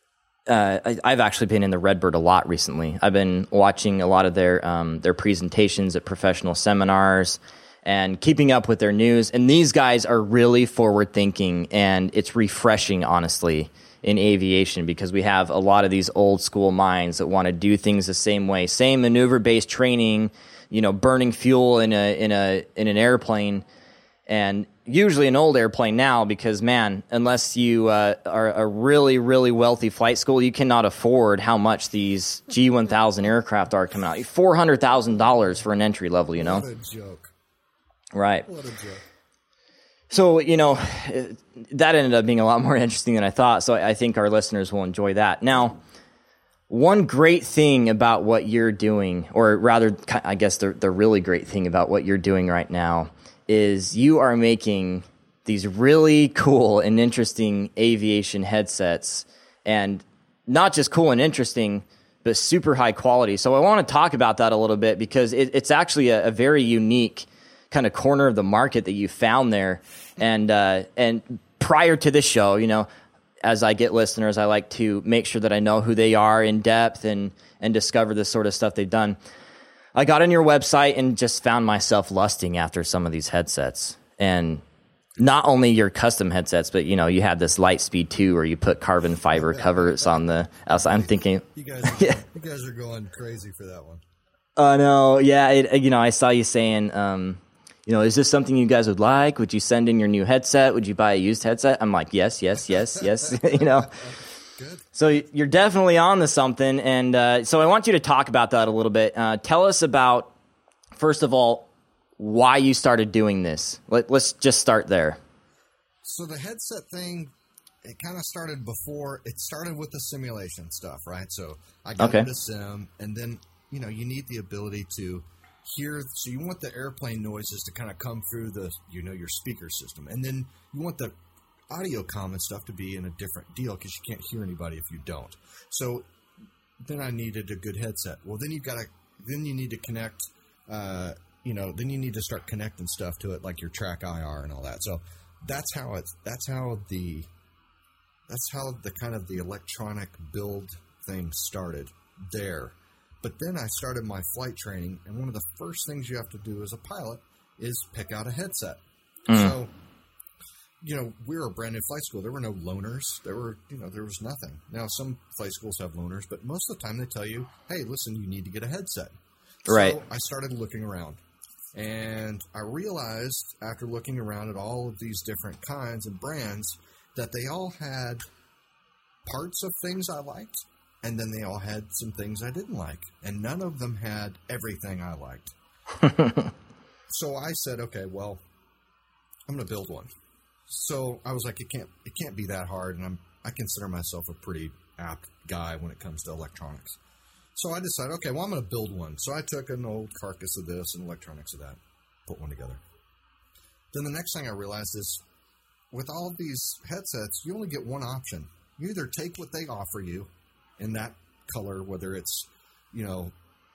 uh, I, I've actually been in the Redbird a lot recently. I've been watching a lot of their um, their presentations at professional seminars and keeping up with their news. And these guys are really forward-thinking, and it's refreshing, honestly, in aviation because we have a lot of these old-school minds that want to do things the same way, same maneuver-based training, you know, burning fuel in a in a in an airplane. And usually an old airplane now because, man, unless you uh, are a really, really wealthy flight school, you cannot afford how much these G one thousand aircraft are coming out. four hundred thousand dollars for an entry level, you know? What a joke. Right. What a joke. So, you know, that ended up being a lot more interesting than I thought, so I think our listeners will enjoy that. Now, one great thing about what you're doing, or rather, I guess the, the really great thing about what you're doing right now is you are making these really cool and interesting aviation headsets, and not just cool and interesting, but super high quality. So I want to talk about that a little bit because it, it's actually a, a very unique kind of corner of the market that you found there. And uh, and prior to this show, you know, as I get listeners, I like to make sure that I know who they are in depth and and discover the sort of stuff they've done. I got on your website and just found myself lusting after some of these headsets. And not only your custom headsets, but, you know, you had this Lightspeed two where you put carbon fiber covers on the outside. I'm thinking... You guys are, yeah. you guys are going crazy for that one. Oh, uh, no. Yeah, it, you know, I saw you saying, um, you know, is this something you guys would like? Would you send in your new headset? Would you buy a used headset? I'm like, yes, yes, yes, yes, you know. Good. So you're definitely on to something, and uh, so I want you to talk about that a little bit. Uh, tell us about, first of all, why you started doing this. Let, let's just start there. So the headset thing, it kind of started before, it started with the simulation stuff, right? So I got okay. into sim, and then, you know, you need the ability to hear, so you want the airplane noises to kind of come through the, you know, your speaker system, and then you want the audio comm and stuff to be in a different deal because you can't hear anybody if you don't. So then I needed a good headset. Well, then you got to, then you need to connect, uh, you know, then you need to start connecting stuff to it like your track I R and all that. So that's how it's, that's how the, that's how the kind of the electronic build thing started there. But then I started my flight training, and one of the first things you have to do as a pilot is pick out a headset. Mm. So, you know, we were a brand new flight school. There were no loaners. There were, you know, there was nothing. Now, some flight schools have loaners, but most of the time they tell you, hey, listen, you need to get a headset. Right. So I started looking around, and I realized after looking around at all of these different kinds and brands that they all had parts of things I liked, and then they all had some things I didn't like, and none of them had everything I liked. So I said, okay, well, I'm going to build one. So I was like, it can't, it can't be that hard, and I'm, I consider myself a pretty apt guy when it comes to electronics. So I decided, okay, well, I'm going to build one. So I took an old carcass of this and electronics of that, put one together. Then the next thing I realized is, with all of these headsets, you only get one option. You either take what they offer you in that color, whether it's, you know,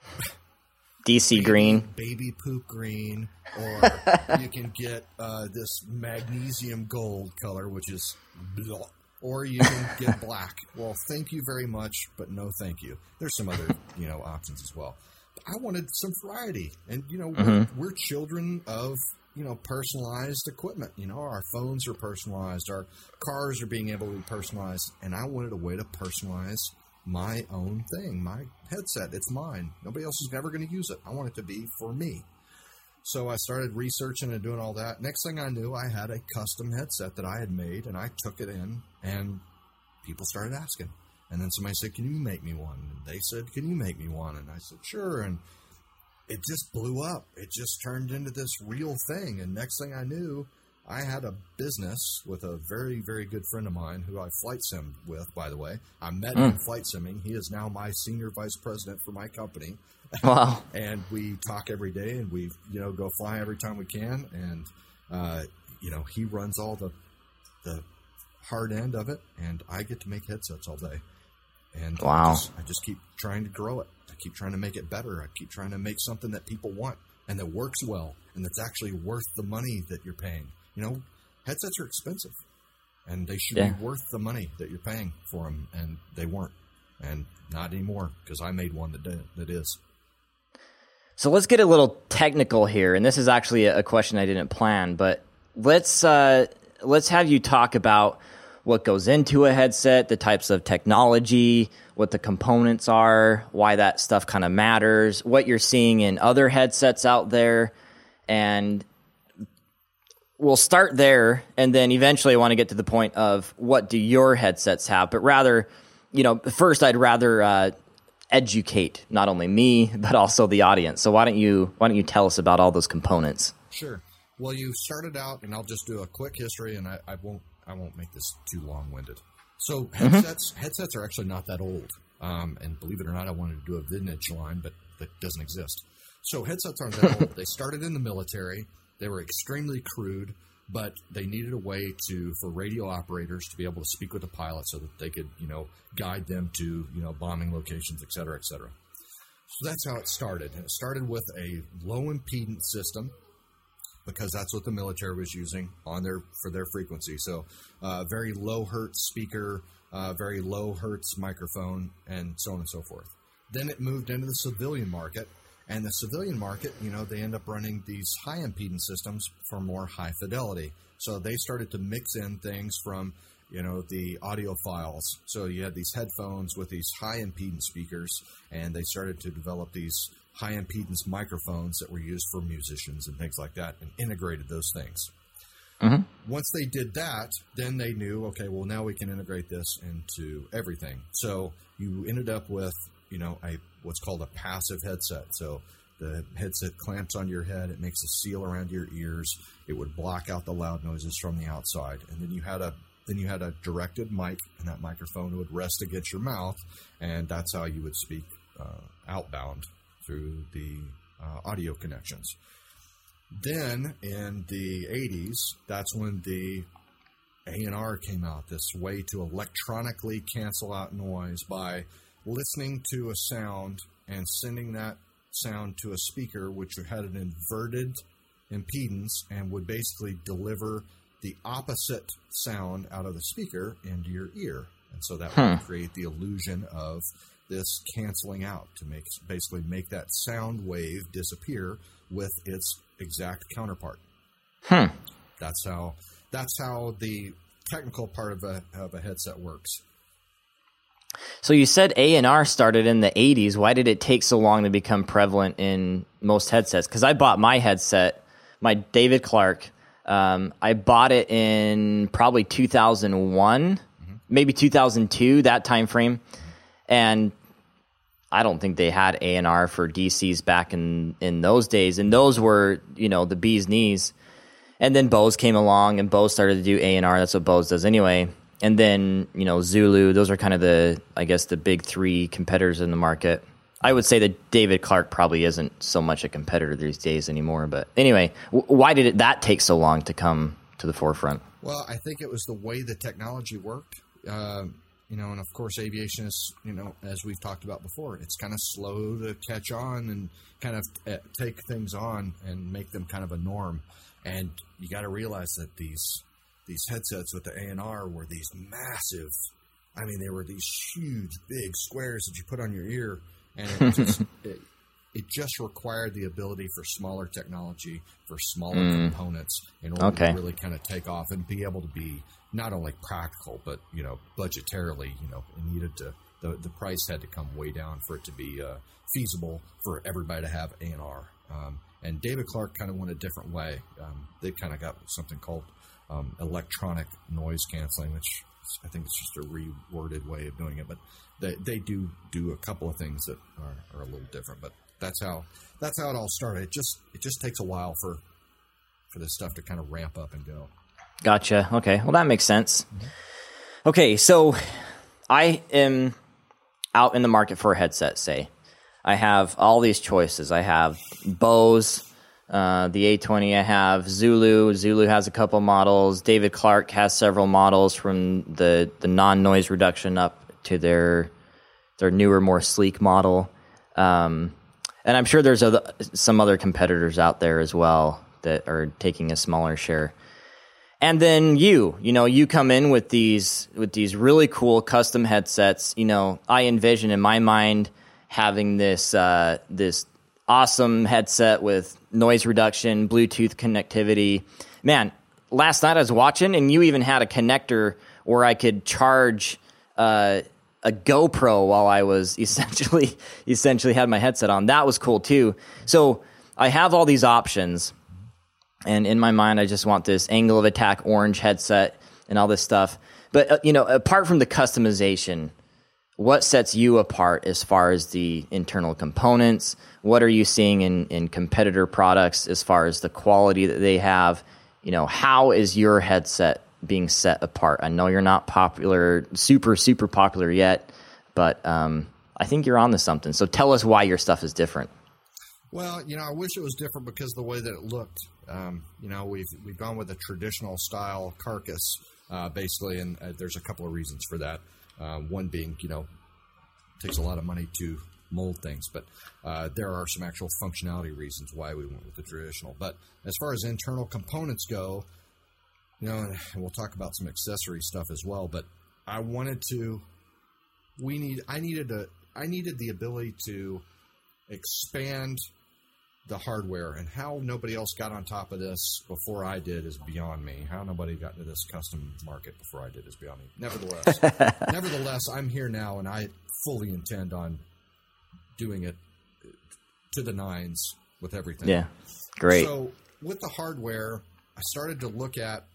D C baby, green, baby poop green, or you can get uh, this magnesium gold color, which is blah, or you can get black. Well, thank you very much, but no thank you. There's some other, you know, options as well. But I wanted some variety, and you know, mm-hmm. we're, we're children of, you know, personalized equipment. You know, our phones are personalized, our cars are being able to be personalized, and I wanted a way to personalize my own thing, my headset. It's mine. Nobody else is ever going to use it. I want it to be for me. So I started researching and doing all that. Next thing I knew, I had a custom headset that I had made, and I took it in, and people started asking. And then somebody said, can you make me one? And they said, can you make me one? And I said, sure. And it just blew up. It just turned into this real thing. And next thing I knew, I had a business with a very, very good friend of mine who I flight simmed with, by the way. I met mm. him flight simming. He is now my senior vice president for my company. Wow. And we talk every day, and we, you know, go fly every time we can. And, uh, you know, he runs all the the hard end of it, and I get to make headsets all day. And wow. I just, I just keep trying to grow it. I keep trying to make it better. I keep trying to make something that people want and that works well and that's actually worth the money that you're paying. You know, headsets are expensive, and they should yeah. be worth the money that you're paying for them, and they weren't, and not anymore, because I made one that did, that is. So let's get a little technical here, and this is actually a question I didn't plan, but let's uh, let's have you talk about what goes into a headset, the types of technology, what the components are, why that stuff kind of matters, what you're seeing in other headsets out there, and we'll start there, and then eventually I want to get to the point of what do your headsets have. But rather, you know, first I'd rather uh, educate not only me but also the audience. So why don't you why don't you tell us about all those components? Sure. Well, you started out, and I'll just do a quick history, and I, I won't I won't make this too long-winded. So headsets mm-hmm. headsets are actually not that old, um, and believe it or not, I wanted to do a vintage line, but that doesn't exist. So headsets aren't that old. They started in the military. They were extremely crude, but they needed a way to for radio operators to be able to speak with the pilot so that they could, you know, guide them to, you know, bombing locations, et cetera, et cetera. So that's how it started. And it started with a low impedance system, because that's what the military was using on their for their frequency. So uh, very low hertz speaker, uh, very low hertz microphone, and so on and so forth. Then it moved into the civilian market. And the civilian market, you know, they end up running these high impedance systems for more high fidelity. So they started to mix in things from, you know, the audio files. So you had these headphones with these high impedance speakers, and they started to develop these high impedance microphones that were used for musicians and things like that, and integrated those things. Mm-hmm. Once they did that, then they knew, okay, well, now we can integrate this into everything. So you ended up with, you know, a what's called a passive headset. So the headset clamps on your head. It makes a seal around your ears. It would block out the loud noises from the outside. And then you had a then you had a directed mic, and that microphone would rest against your mouth, and that's how you would speak uh, outbound through the uh, audio connections. Then in the eighties, that's when the A N R came out, this way to electronically cancel out noise by listening to a sound and sending that sound to a speaker, which had an inverted impedance and would basically deliver the opposite sound out of the speaker into your ear. And so that huh. would create the illusion of this canceling out to make basically make that sound wave disappear with its exact counterpart. Hmm. That's how that's how the technical part of a of a headset works. So you said A and R started in the eighties. Why did it take so long to become prevalent in most headsets? Because I bought my headset, my David Clark. Um, I bought it in probably two thousand one, mm-hmm. maybe two thousand two, that time frame. And I don't think they had A and R for D Cs back in, in those days. And those were, you know, the bee's knees. And then Bose came along, and Bose started to do A and R. That's what Bose does anyway. And then, you know, Zulu, those are kind of the, I guess, the big three competitors in the market. I would say that David Clark probably isn't so much a competitor these days anymore. But anyway, w- why did it, that take so long to come to the forefront? Well, I think it was the way the technology worked. Uh, you know, and of course, aviation is, you know, as we've talked about before, it's kind of slow to catch on and kind of uh, take things on and make them kind of a norm. And you got to realize that these these headsets with the A and R were these massive, I mean, they were these huge, big squares that you put on your ear, and it just, it, it just required the ability for smaller technology, for smaller mm. components in order okay. to really kind of take off and be able to be not only practical, but, you know, budgetarily, you know, it needed to, the, the price had to come way down for it to be uh, feasible for everybody to have A and R. Um, and David Clark kind of went a different way. Um, they kind of got something called Um, electronic noise canceling, which I think is just a reworded way of doing it, but they they do do a couple of things that are, are a little different. But that's how that's how it all started. It just it just takes a while for for this stuff to kind of ramp up and go. Gotcha. Okay, well that makes sense. Mm-hmm. Okay, so I am out in the market for a headset. Say I have all these choices. I have Bose. Uh, the A twenty I have, Zulu. Zulu has a couple models. David Clark has several models from the, the non-noise reduction up to their their newer, more sleek model. Um, and I'm sure there's other, some other competitors out there as well that are taking a smaller share. And then you, you know, you come in with these with these really cool custom headsets. You know, I envision in my mind having this uh, this awesome headset with noise reduction, Bluetooth connectivity. Man, last night I was watching, and you even had a connector where I could charge uh, a GoPro while I was essentially essentially had my headset on. That was cool too. So I have all these options, and in my mind, I just want this angle of attack orange headset and all this stuff. But uh, you know, apart from the customization, what sets you apart as far as the internal components? What are you seeing in, in competitor products as far as the quality that they have? You know, how is your headset being set apart? I know you're not popular, super, super popular yet, but um, I think you're on to something. So tell us why your stuff is different. Well, you know, I wish it was different because of the way that it looked. Um, you know, we've we've gone with a traditional style carcass, uh, basically, and uh, there's a couple of reasons for that. Uh, one being, you know, it takes a lot of money to mold things, but uh, there are some actual functionality reasons why we went with the traditional. But as far as internal components go, you know, and we'll talk about some accessory stuff as well, but I wanted to, we need, I needed a, I needed the ability to expand the hardware, and how nobody else got on top of this before I did is beyond me. How nobody got into this custom market before I did is beyond me. Nevertheless, nevertheless, I'm here now, and I fully intend on doing it to the nines with everything. Yeah, great. So with the hardware, I started to look at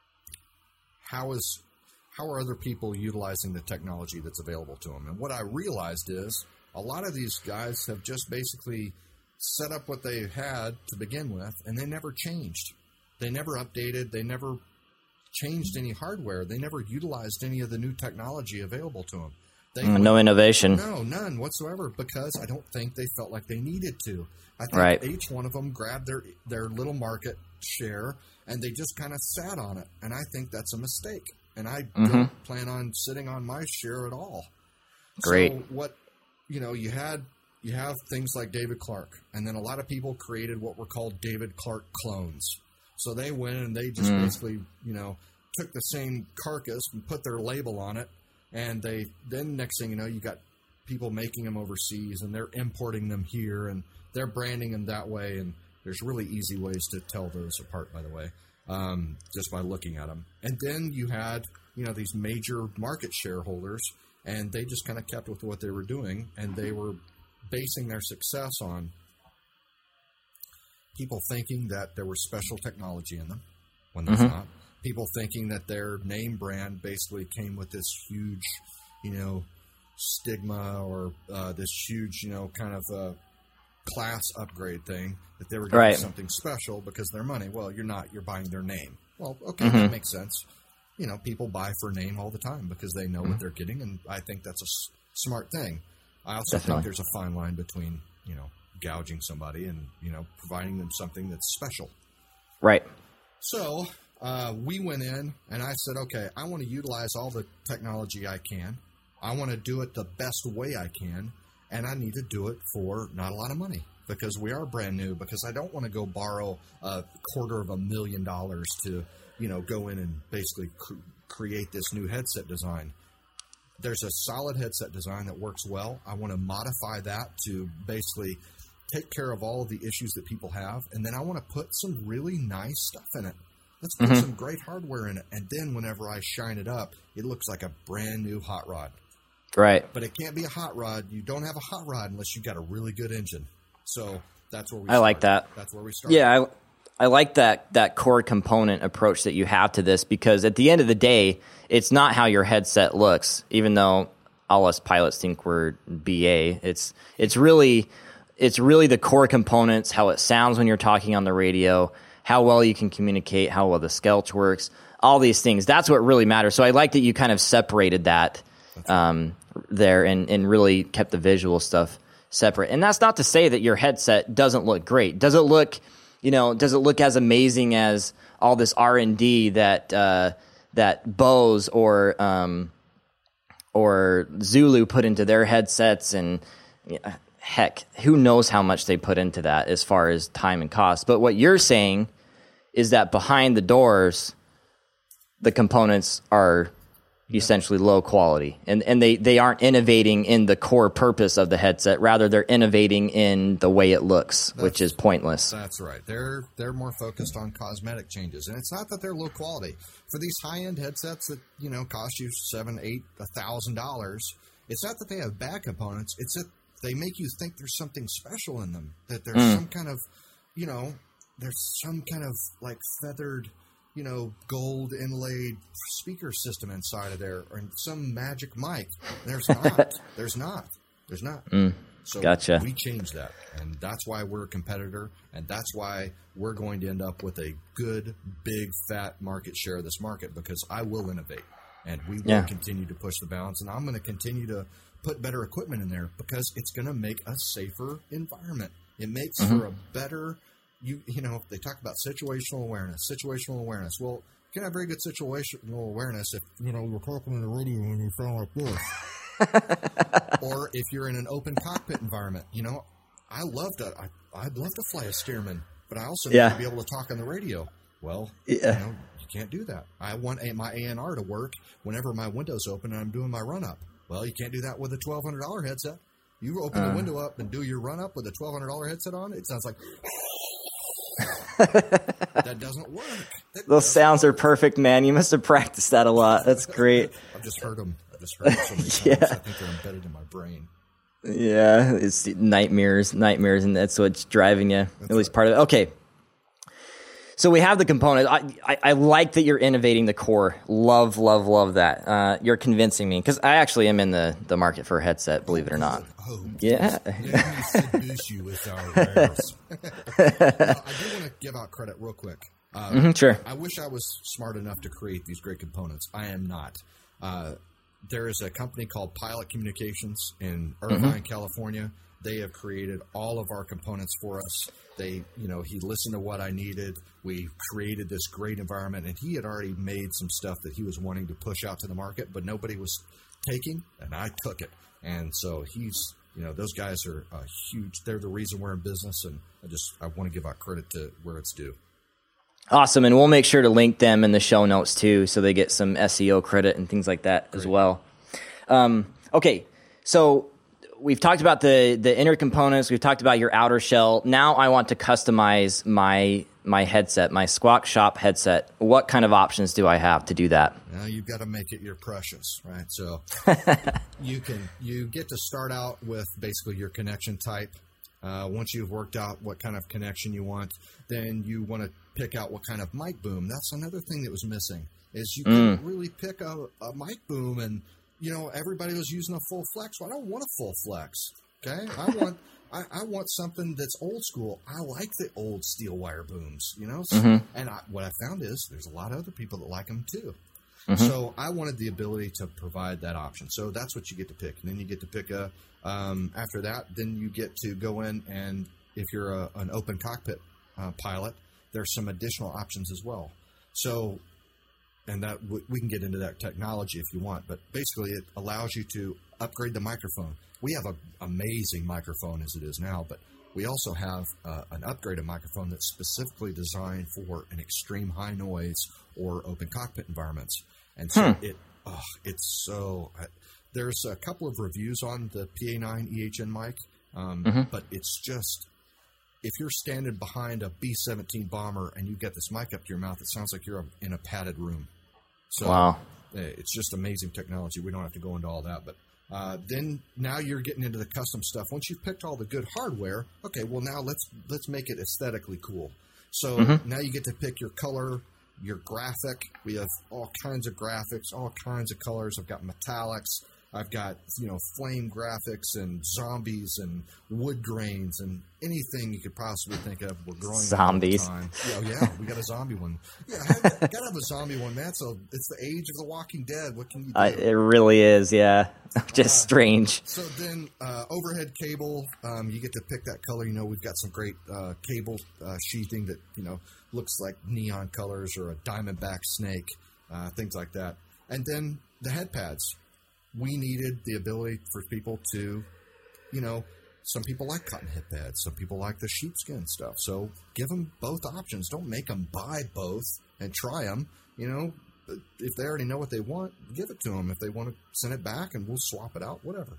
how is how are other people utilizing the technology that's available to them, and what I realized is a lot of these guys have just basically set up what they had to begin with, and they never changed. They never updated. They never changed any hardware. They never utilized any of the new technology available to them. They mm, no innovation. No, none whatsoever, because I don't think they felt like they needed to. I think right. each one of them grabbed their, their little market share, and they just kind of sat on it, and I think that's a mistake. And I mm-hmm. don't plan on sitting on my share at all. Great. So what, you know, you had... You have things like David Clark, and then a lot of people created what were called David Clark clones. So they went and they just mm. basically, you know, took the same carcass and put their label on it, and they then next thing you know, you got people making them overseas, and they're importing them here, and they're branding them that way. And there's really easy ways to tell those apart, by the way, um, just by looking at them. And then you had, you know, these major market shareholders, and they just kind of kept with what they were doing, and they were basing their success on people thinking that there was special technology in them when there's mm-hmm. not. People thinking that their name brand basically came with this huge, you know, stigma or uh, this huge, you know, kind of uh, class upgrade thing, that they were doing right. something special because of their money. Well, you're not. You're buying their name. Well, okay, mm-hmm. that makes sense. You know, people buy for name all the time because they know mm-hmm. what they're getting, and I think that's a s- smart thing. I also Definitely. think there's a fine line between, you know, gouging somebody and, you know, providing them something that's special. Right. So uh, we went in, and I said, okay, I want to utilize all the technology I can. I want to do it the best way I can, and I need to do it for not a lot of money because we are brand new, because I don't want to go borrow a quarter of a million dollars to, you know, go in and basically cr- create this new headset design. There's a solid headset design that works well. I want to modify that to basically take care of all of the issues that people have, and then I want to put some really nice stuff in it. Let's put mm-hmm. some great hardware in it, and then whenever I shine it up, it looks like a brand new hot rod. Right. But it can't be a hot rod. You don't have a hot rod unless you've got a really good engine. So that's where we I start. like that. That's where we start. Yeah, I, I like that that core component approach that you have to this, because at the end of the day, it's not how your headset looks, even though all us pilots think we're B A. It's it's really it's really the core components, how it sounds when you're talking on the radio, how well you can communicate, how well the skelch works, all these things. That's what really matters. So I like that you kind of separated that um, there and, and really kept the visual stuff separate. And that's not to say that your headset doesn't look great. Does it look, you know, does it look as amazing as all this R and D that uh, that Bose or um, or Zulu put into their headsets? And heck, who knows how much they put into that as far as time and cost. But what you're saying is that behind the doors, the components are essentially low quality, and and they, they aren't innovating in the core purpose of the headset. Rather, they're innovating in the way it looks, that's, which is pointless. That's right. They're they're more focused on cosmetic changes, and it's not that they're low quality. For these high end headsets that, you know, cost you seven, eight, a thousand dollars, it's not that they have bad components. It's that they make you think there's something special in them. That there's mm. some kind of, you know, there's some kind of like feathered, you know, gold inlaid speaker system inside of there, or some magic mic. There's not. There's not. There's not. Mm, so gotcha. We changed that, and that's why we're a competitor, and that's why we're going to end up with a good, big, fat market share of this market, because I will innovate, and we will yeah. continue to push the bounds, and I'm going to continue to put better equipment in there because it's going to make a safer environment. It makes mm-hmm. for a better... You you know, they talk about situational awareness, situational awareness. Well, you can have very good situational awareness if, you know, you're talking on the radio and you sound like this. Or if you're in an open cockpit environment. You know, I love to, I, I'd love to fly a Stearman, but I also yeah. need to be able to talk on the radio. Well, yeah. you know, you can't do that. I want a, my A N R to work whenever my window's open and I'm doing my run-up. Well, you can't do that with a twelve hundred dollars headset. You open uh. the window up and do your run-up with a twelve hundred dollars headset on, it sounds like... That doesn't work. That Those doesn't sounds work. are perfect, man. You must have practiced that a lot. That's great. I've just heard them. I've just heard them so many times. yeah. I think they're embedded in my brain. Yeah, it's nightmares, nightmares, and that's what's driving you. That's at least right. part of it. Okay. So we have the component. I, I, I like that you're innovating the core. Love, love, love that. Uh, you're convincing me, because I actually am in the, the market for a headset, believe it or not. Oh, yeah. Let me seduce you with our wares. uh, I do want to give out credit real quick. Uh, mm-hmm, sure. I wish I was smart enough to create these great components. I am not. Uh, there is a company called Pilot Communications in Irvine, mm-hmm. California. They have created all of our components for us. They, you know, he listened to what I needed. We created this great environment, and he had already made some stuff that he was wanting to push out to the market, but nobody was taking, and I took it. And so he's, you know, those guys are uh, huge. They're the reason we're in business, and I just, I want to give out credit to where it's due. Awesome, and we'll make sure to link them in the show notes too, so they get some S E O credit and things like that Great. as well. Um, okay, so we've talked about the the inner components. We've talked about your outer shell. Now I want to customize my my headset, my Squawk Shop headset. What kind of options do I have to do that? Now you've got to make it your precious, right? So you can you get to start out with basically your connection type. Uh, once you've worked out what kind of connection you want, then you want to pick out what kind of mic boom. That's another thing that was missing, is you mm. couldn't really pick a, a mic boom, and you know everybody was using a full flex. Well, I don't want a full flex. Okay, I want I, I want something that's old school. I like the old steel wire booms, you know. So, mm-hmm. And I, what I found is there's a lot of other people that like them too. Mm-hmm. So I wanted the ability to provide that option. So that's what you get to pick. And then you get to pick a, um, after that, then you get to go in, and if you're a, an open cockpit uh, pilot, there's some additional options as well. So, and that w- we can get into that technology if you want, but basically it allows you to upgrade the microphone. We have an amazing microphone as it is now, but we also have uh, an upgraded microphone that's specifically designed for an extreme high noise or open cockpit environments. And so hmm. it, oh, it's so, uh, there's a couple of reviews on the P A nine E H N mic, um, mm-hmm. but it's just, if you're standing behind a B seventeen bomber and you get this mic up to your mouth, it sounds like you're in a padded room. So wow. It's just amazing technology. We don't have to go into all that, but uh, then now you're getting into the custom stuff. Once you've picked all the good hardware, okay, well now let's let's make it aesthetically cool. So mm-hmm. now you get to pick your color, your graphic. We have all kinds of graphics, all kinds of colors. I've got metallics. I've got, you know, flame graphics and zombies and wood grains and anything you could possibly think of. We're growing zombies. All the time. Yeah, yeah, we got a zombie one. Yeah, I have, gotta have a zombie one, man. So it's the age of the Walking Dead. What can you do? Uh, it really is, yeah. Just uh, strange. So then, uh, overhead cable. Um, you get to pick that color. You know, we've got some great uh, cable uh, sheathing that you know looks like neon colors or a diamondback snake, uh, things like that. And then the head pads. We needed the ability for people to, you know, some people like cotton head pads, some people like the sheepskin stuff. So give them both options. Don't make them buy both and try them. You know, if they already know what they want, give it to them. If they want to send it back, and we'll swap it out, whatever.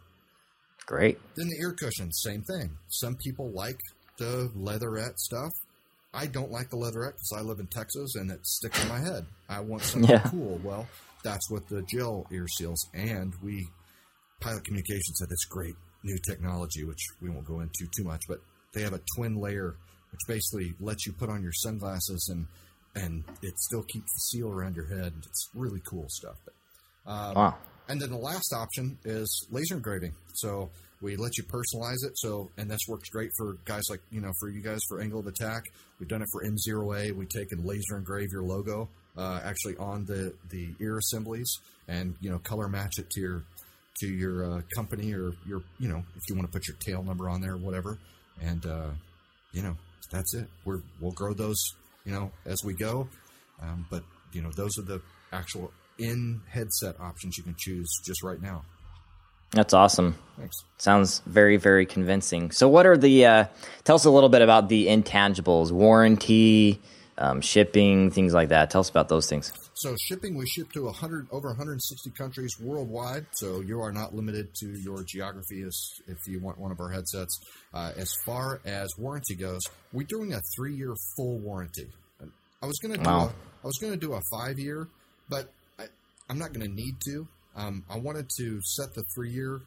Great. Then the ear cushions, same thing. Some people like the leatherette stuff. I don't like the leatherette because I live in Texas and it sticks in my head. I want something yeah. cool. Well, that's what the gel ear seals, and we, Pilot Communications had this great new technology, which we won't go into too much, but they have a twin layer, which basically lets you put on your sunglasses and and it still keeps the seal around your head. It's really cool stuff. But, um, wow. And then the last option is laser engraving. So we let you personalize it. So, and this works great for guys like, you know, for you guys for Angle of Attack. We've done it for M zero A. We take and laser engrave your logo. Uh, actually on the, the ear assemblies, and you know color match it to your to your uh, company, or your you know if you want to put your tail number on there or whatever, and uh, you know that's it. We're we'll grow those you know as we go, um, but you know those are the actual in headset options you can choose just right now. That's awesome. Thanks. Sounds very, very convincing. So what are the uh, tell us a little bit about the intangibles, warranty, Um, shipping, things like that. Tell us about those things. So shipping, we ship to one hundred, over one hundred sixty countries worldwide. So you are not limited to your geography as if you want one of our headsets. Uh, as far as warranty goes, we're doing a three-year full warranty. I was going to do wow. a, I was going to do a five-year, but I, I'm not going to need to. Um, I wanted to set the three-year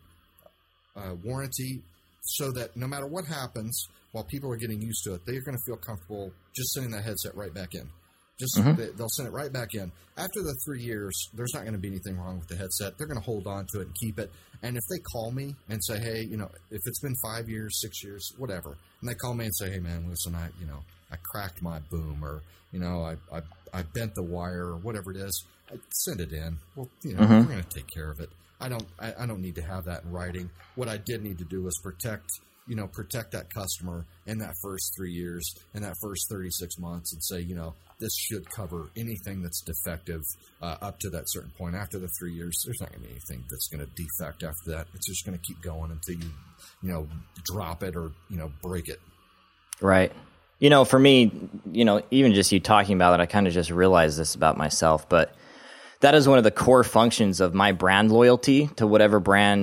uh, warranty so that no matter what happens, while people are getting used to it, they're going to feel comfortable just sending that headset right back in. Just mm-hmm. they, they'll send it right back in. After the three years, there's not going to be anything wrong with the headset. They're going to hold on to it and keep it. And if they call me and say, hey, you know, if it's been five years, six years, whatever, and they call me and say, hey, man, listen, I, you know, I cracked my boom, or, you know, I, I, I bent the wire, or whatever it is, I send it in. Well, you know, mm-hmm. we're going to take care of it. I don't, I, I don't need to have that in writing. What I did need to do was protect you know, protect that customer in that first three years, in that first thirty-six months, and say, you know, this should cover anything that's defective uh, up to that certain point. After the three years, there's not going to be anything that's going to defect after that. It's just going to keep going until you, you know, drop it or, you know, break it. Right. You know, for me, you know, even just you talking about it, I kind of just realized this about myself, but that is one of the core functions of my brand loyalty to whatever brand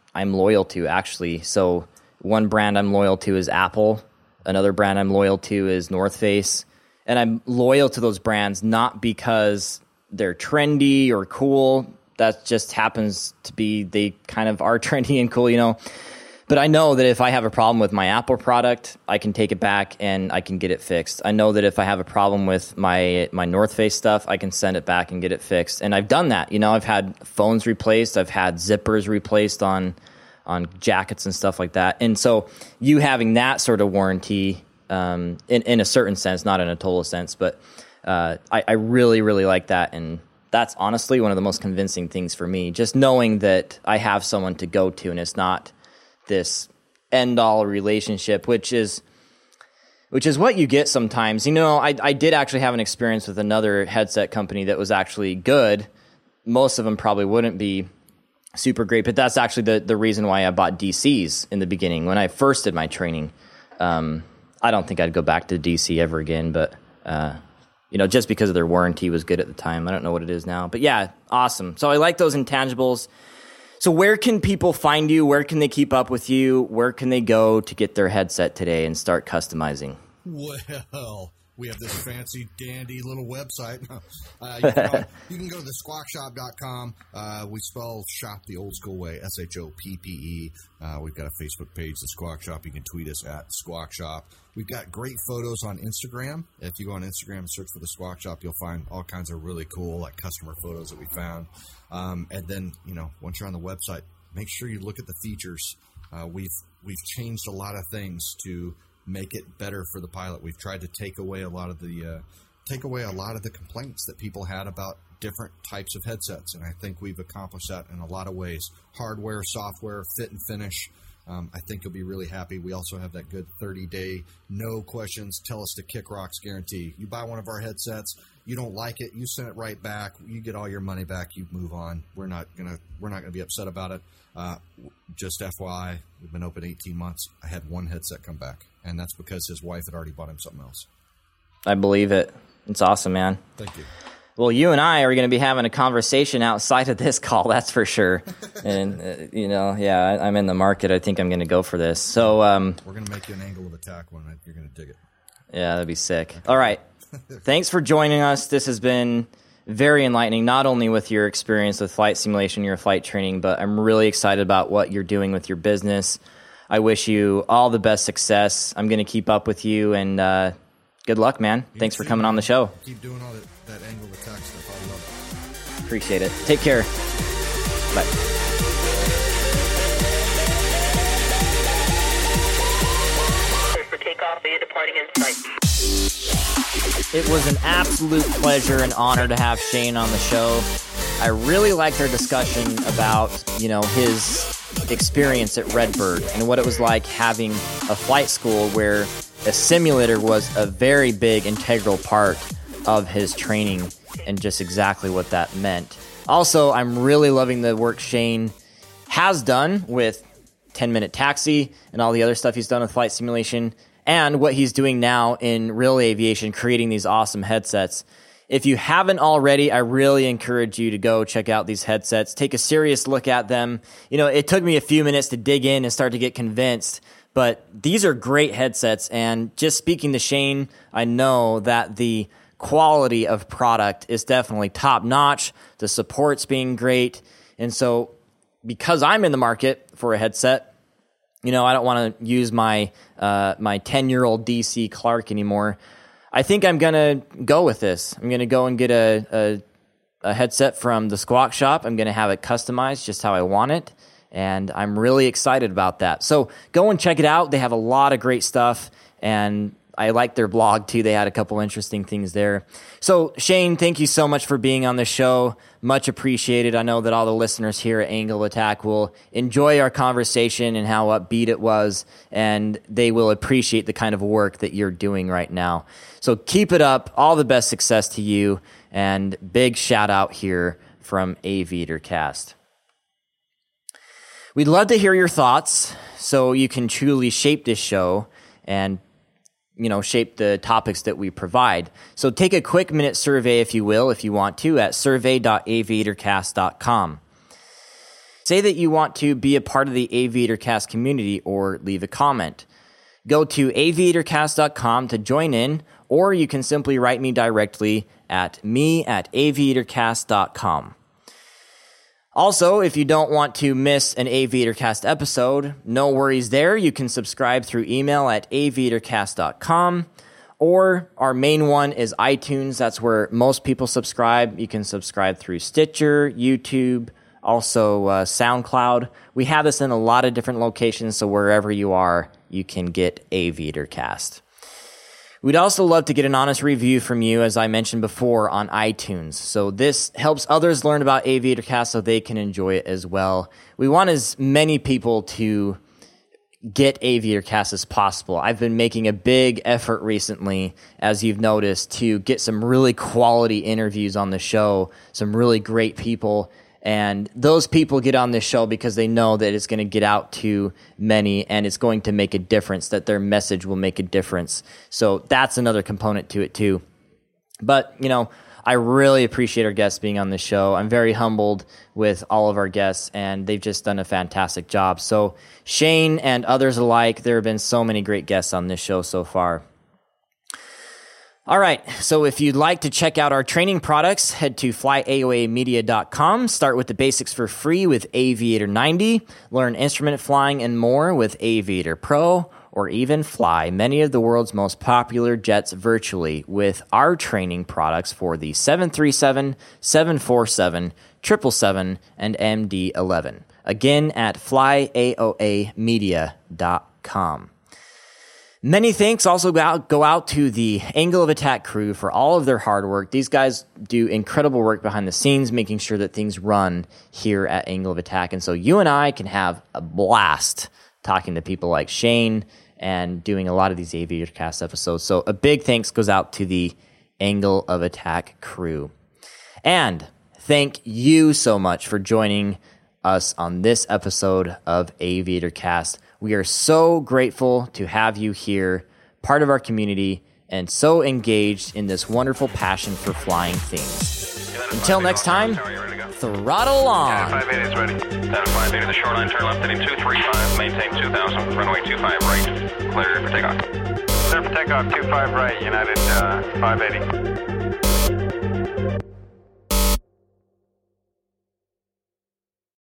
I'm loyal to, actually. So one brand I'm loyal to is Apple. Another brand I'm loyal to is North Face. And I'm loyal to those brands not because they're trendy or cool. That just happens to be, they kind of are trendy and cool, you know. But I know that if I have a problem with my Apple product, I can take it back and I can get it fixed. I know that if I have a problem with my my North Face stuff, I can send it back and get it fixed. And I've done that. You know, I've had phones replaced. I've had zippers replaced on on jackets and stuff like that. And so you having that sort of warranty, um, in, in a certain sense, not in a total sense, but uh, I, I really, really like that. And that's honestly one of the most convincing things for me, just knowing that I have someone to go to and it's not this end-all relationship, which is which is what you get sometimes. You know, I, I did actually have an experience with another headset company that was actually good. Most of them probably wouldn't be super great, but that's actually the, the reason why I bought D Cs in the beginning. When I first did my training, um, I don't think I'd go back to D C ever again, but, uh, you know, just because of their warranty was good at the time. I don't know what it is now. But yeah, awesome. So I like those intangibles. So where can people find you? Where can they keep up with you? Where can they go to get their headset today and start customizing? Well, we have this fancy, dandy little website. Uh, you, can go, you can go to the squawk shop dot com. Uh, we spell shop the old school way, S H O P P E. Uh, we've got a Facebook page, The Squawk Shop. You can tweet us at Squawk Shop. We've got great photos on Instagram. If you go on Instagram and search for The Squawk Shop, you'll find all kinds of really cool, like, customer photos that we found. Um, and then, you know, once you're on the website, make sure you look at the features. Uh, we've we've changed a lot of things to make it better for the pilot. We've tried to take away a lot of the uh, take away a lot of the complaints that people had about different types of headsets, and I think we've accomplished that in a lot of ways. Hardware, software, fit and finish. Um, I think you'll be really happy. We also have that good thirty-day, no questions, tell us to kick rocks guarantee. You buy one of our headsets, you don't like it, you send it right back, you get all your money back, you move on. We're not gonna we're not gonna be upset about it. Uh, just F Y I, we've been open eighteen months. I had one headset come back, and that's because his wife had already bought him something else. I believe it. It's awesome, man. Thank you. Well, you and I are going to be having a conversation outside of this call, that's for sure. And, uh, you know, yeah, I, I'm in the market. I think I'm going to go for this. So um, we're going to make you an angle of attack one. You're going to dig it. Yeah, that'd be sick. Okay. All right. Thanks for joining us. This has been very enlightening, not only with your experience with flight simulation, your flight training, but I'm really excited about what you're doing with your business. I wish you all the best success. I'm going to keep up with you, and uh, good luck, man. You Thanks for coming on the show. Keep doing all that, that angle attack stuff. I love it. Appreciate it. Take care. Bye. For takeoff, via departing in sight. It was an absolute pleasure and honor to have Shane on the show. I really liked our discussion about, you know, his experience at Redbird and what it was like having a flight school where a simulator was a very big integral part of his training and just exactly what that meant. Also, I'm really loving the work Shane has done with ten minute Taxi and all the other stuff he's done with flight simulation, and what he's doing now in real aviation, creating these awesome headsets. If you haven't already, I really encourage you to go check out these headsets. Take a serious look at them. You know, it took me a few minutes to dig in and start to get convinced, but these are great headsets. And just speaking to Shane, I know that the quality of product is definitely top notch. The support's being great. And so because I'm in the market for a headset, you know, I don't want to use my uh, my ten-year-old D C Clark anymore. I think I'm going to go with this. I'm going to go and get a, a, a headset from the Squawk Shop. I'm going to have it customized just how I want it, and I'm really excited about that. So go and check it out. They have a lot of great stuff, and I like their blog, too. They had a couple interesting things there. So, Shane, thank you so much for being on the show. Much appreciated. I know that all the listeners here at Angle Attack will enjoy our conversation and how upbeat it was, and they will appreciate the kind of work that you're doing right now. So keep it up. All the best success to you, and big shout out here from Aviator Cast. We'd love to hear your thoughts so you can truly shape this show and you know, shape the topics that we provide. So take a quick minute survey, if you will, if you want to, at survey dot aviator cast dot com. say that you want to be a part of the AviatorCast community or leave a comment. Go to aviator cast dot com to join in, or you can simply write me directly at me at aviator cast dot com. Also, if you don't want to miss an AviatorCast episode, no worries there. You can subscribe through email at aviator cast dot com, or our main one is iTunes. That's where most people subscribe. You can subscribe through Stitcher, YouTube, also uh, SoundCloud. We have this in a lot of different locations, so wherever you are, you can get AviatorCast. We'd also love to get an honest review from you, as I mentioned before, on iTunes. So this helps others learn about AviatorCast so they can enjoy it as well. We want as many people to get AviatorCast as possible. I've been making a big effort recently, as you've noticed, to get some really quality interviews on the show, some really great people. And those people get on this show because they know that it's going to get out to many and it's going to make a difference, that their message will make a difference. So that's another component to it too. But, you know, I really appreciate our guests being on the show. I'm very humbled with all of our guests, and they've just done a fantastic job. So Shane and others alike, there have been so many great guests on this show so far. All right, so if you'd like to check out our training products, head to fly A O A media dot com. Start with the basics for free with Aviator ninety. Learn instrument flying and more with Aviator Pro, or even fly many of the world's most popular jets virtually with our training products for the seven thirty-seven, seven forty-seven, triple seven, and M D eleven. Again, at fly A O A media dot com. Many thanks also go out, go out to the Angle of Attack crew for all of their hard work. These guys do incredible work behind the scenes, making sure that things run here at Angle of Attack. And so you and I can have a blast talking to people like Shane and doing a lot of these AviatorCast episodes. So a big thanks goes out to the Angle of Attack crew. And thank you so much for joining us on this episode of AviatorCast. We are so grateful to have you here, part of our community, and so engaged in this wonderful passion for flying things. Until next time, throttle on. five eighty is ready. Down five eighty, the short line, turn left, heading two three five, maintain two thousand, runway two five right, clear for takeoff. Clear for takeoff, two five right, United uh, five eighty.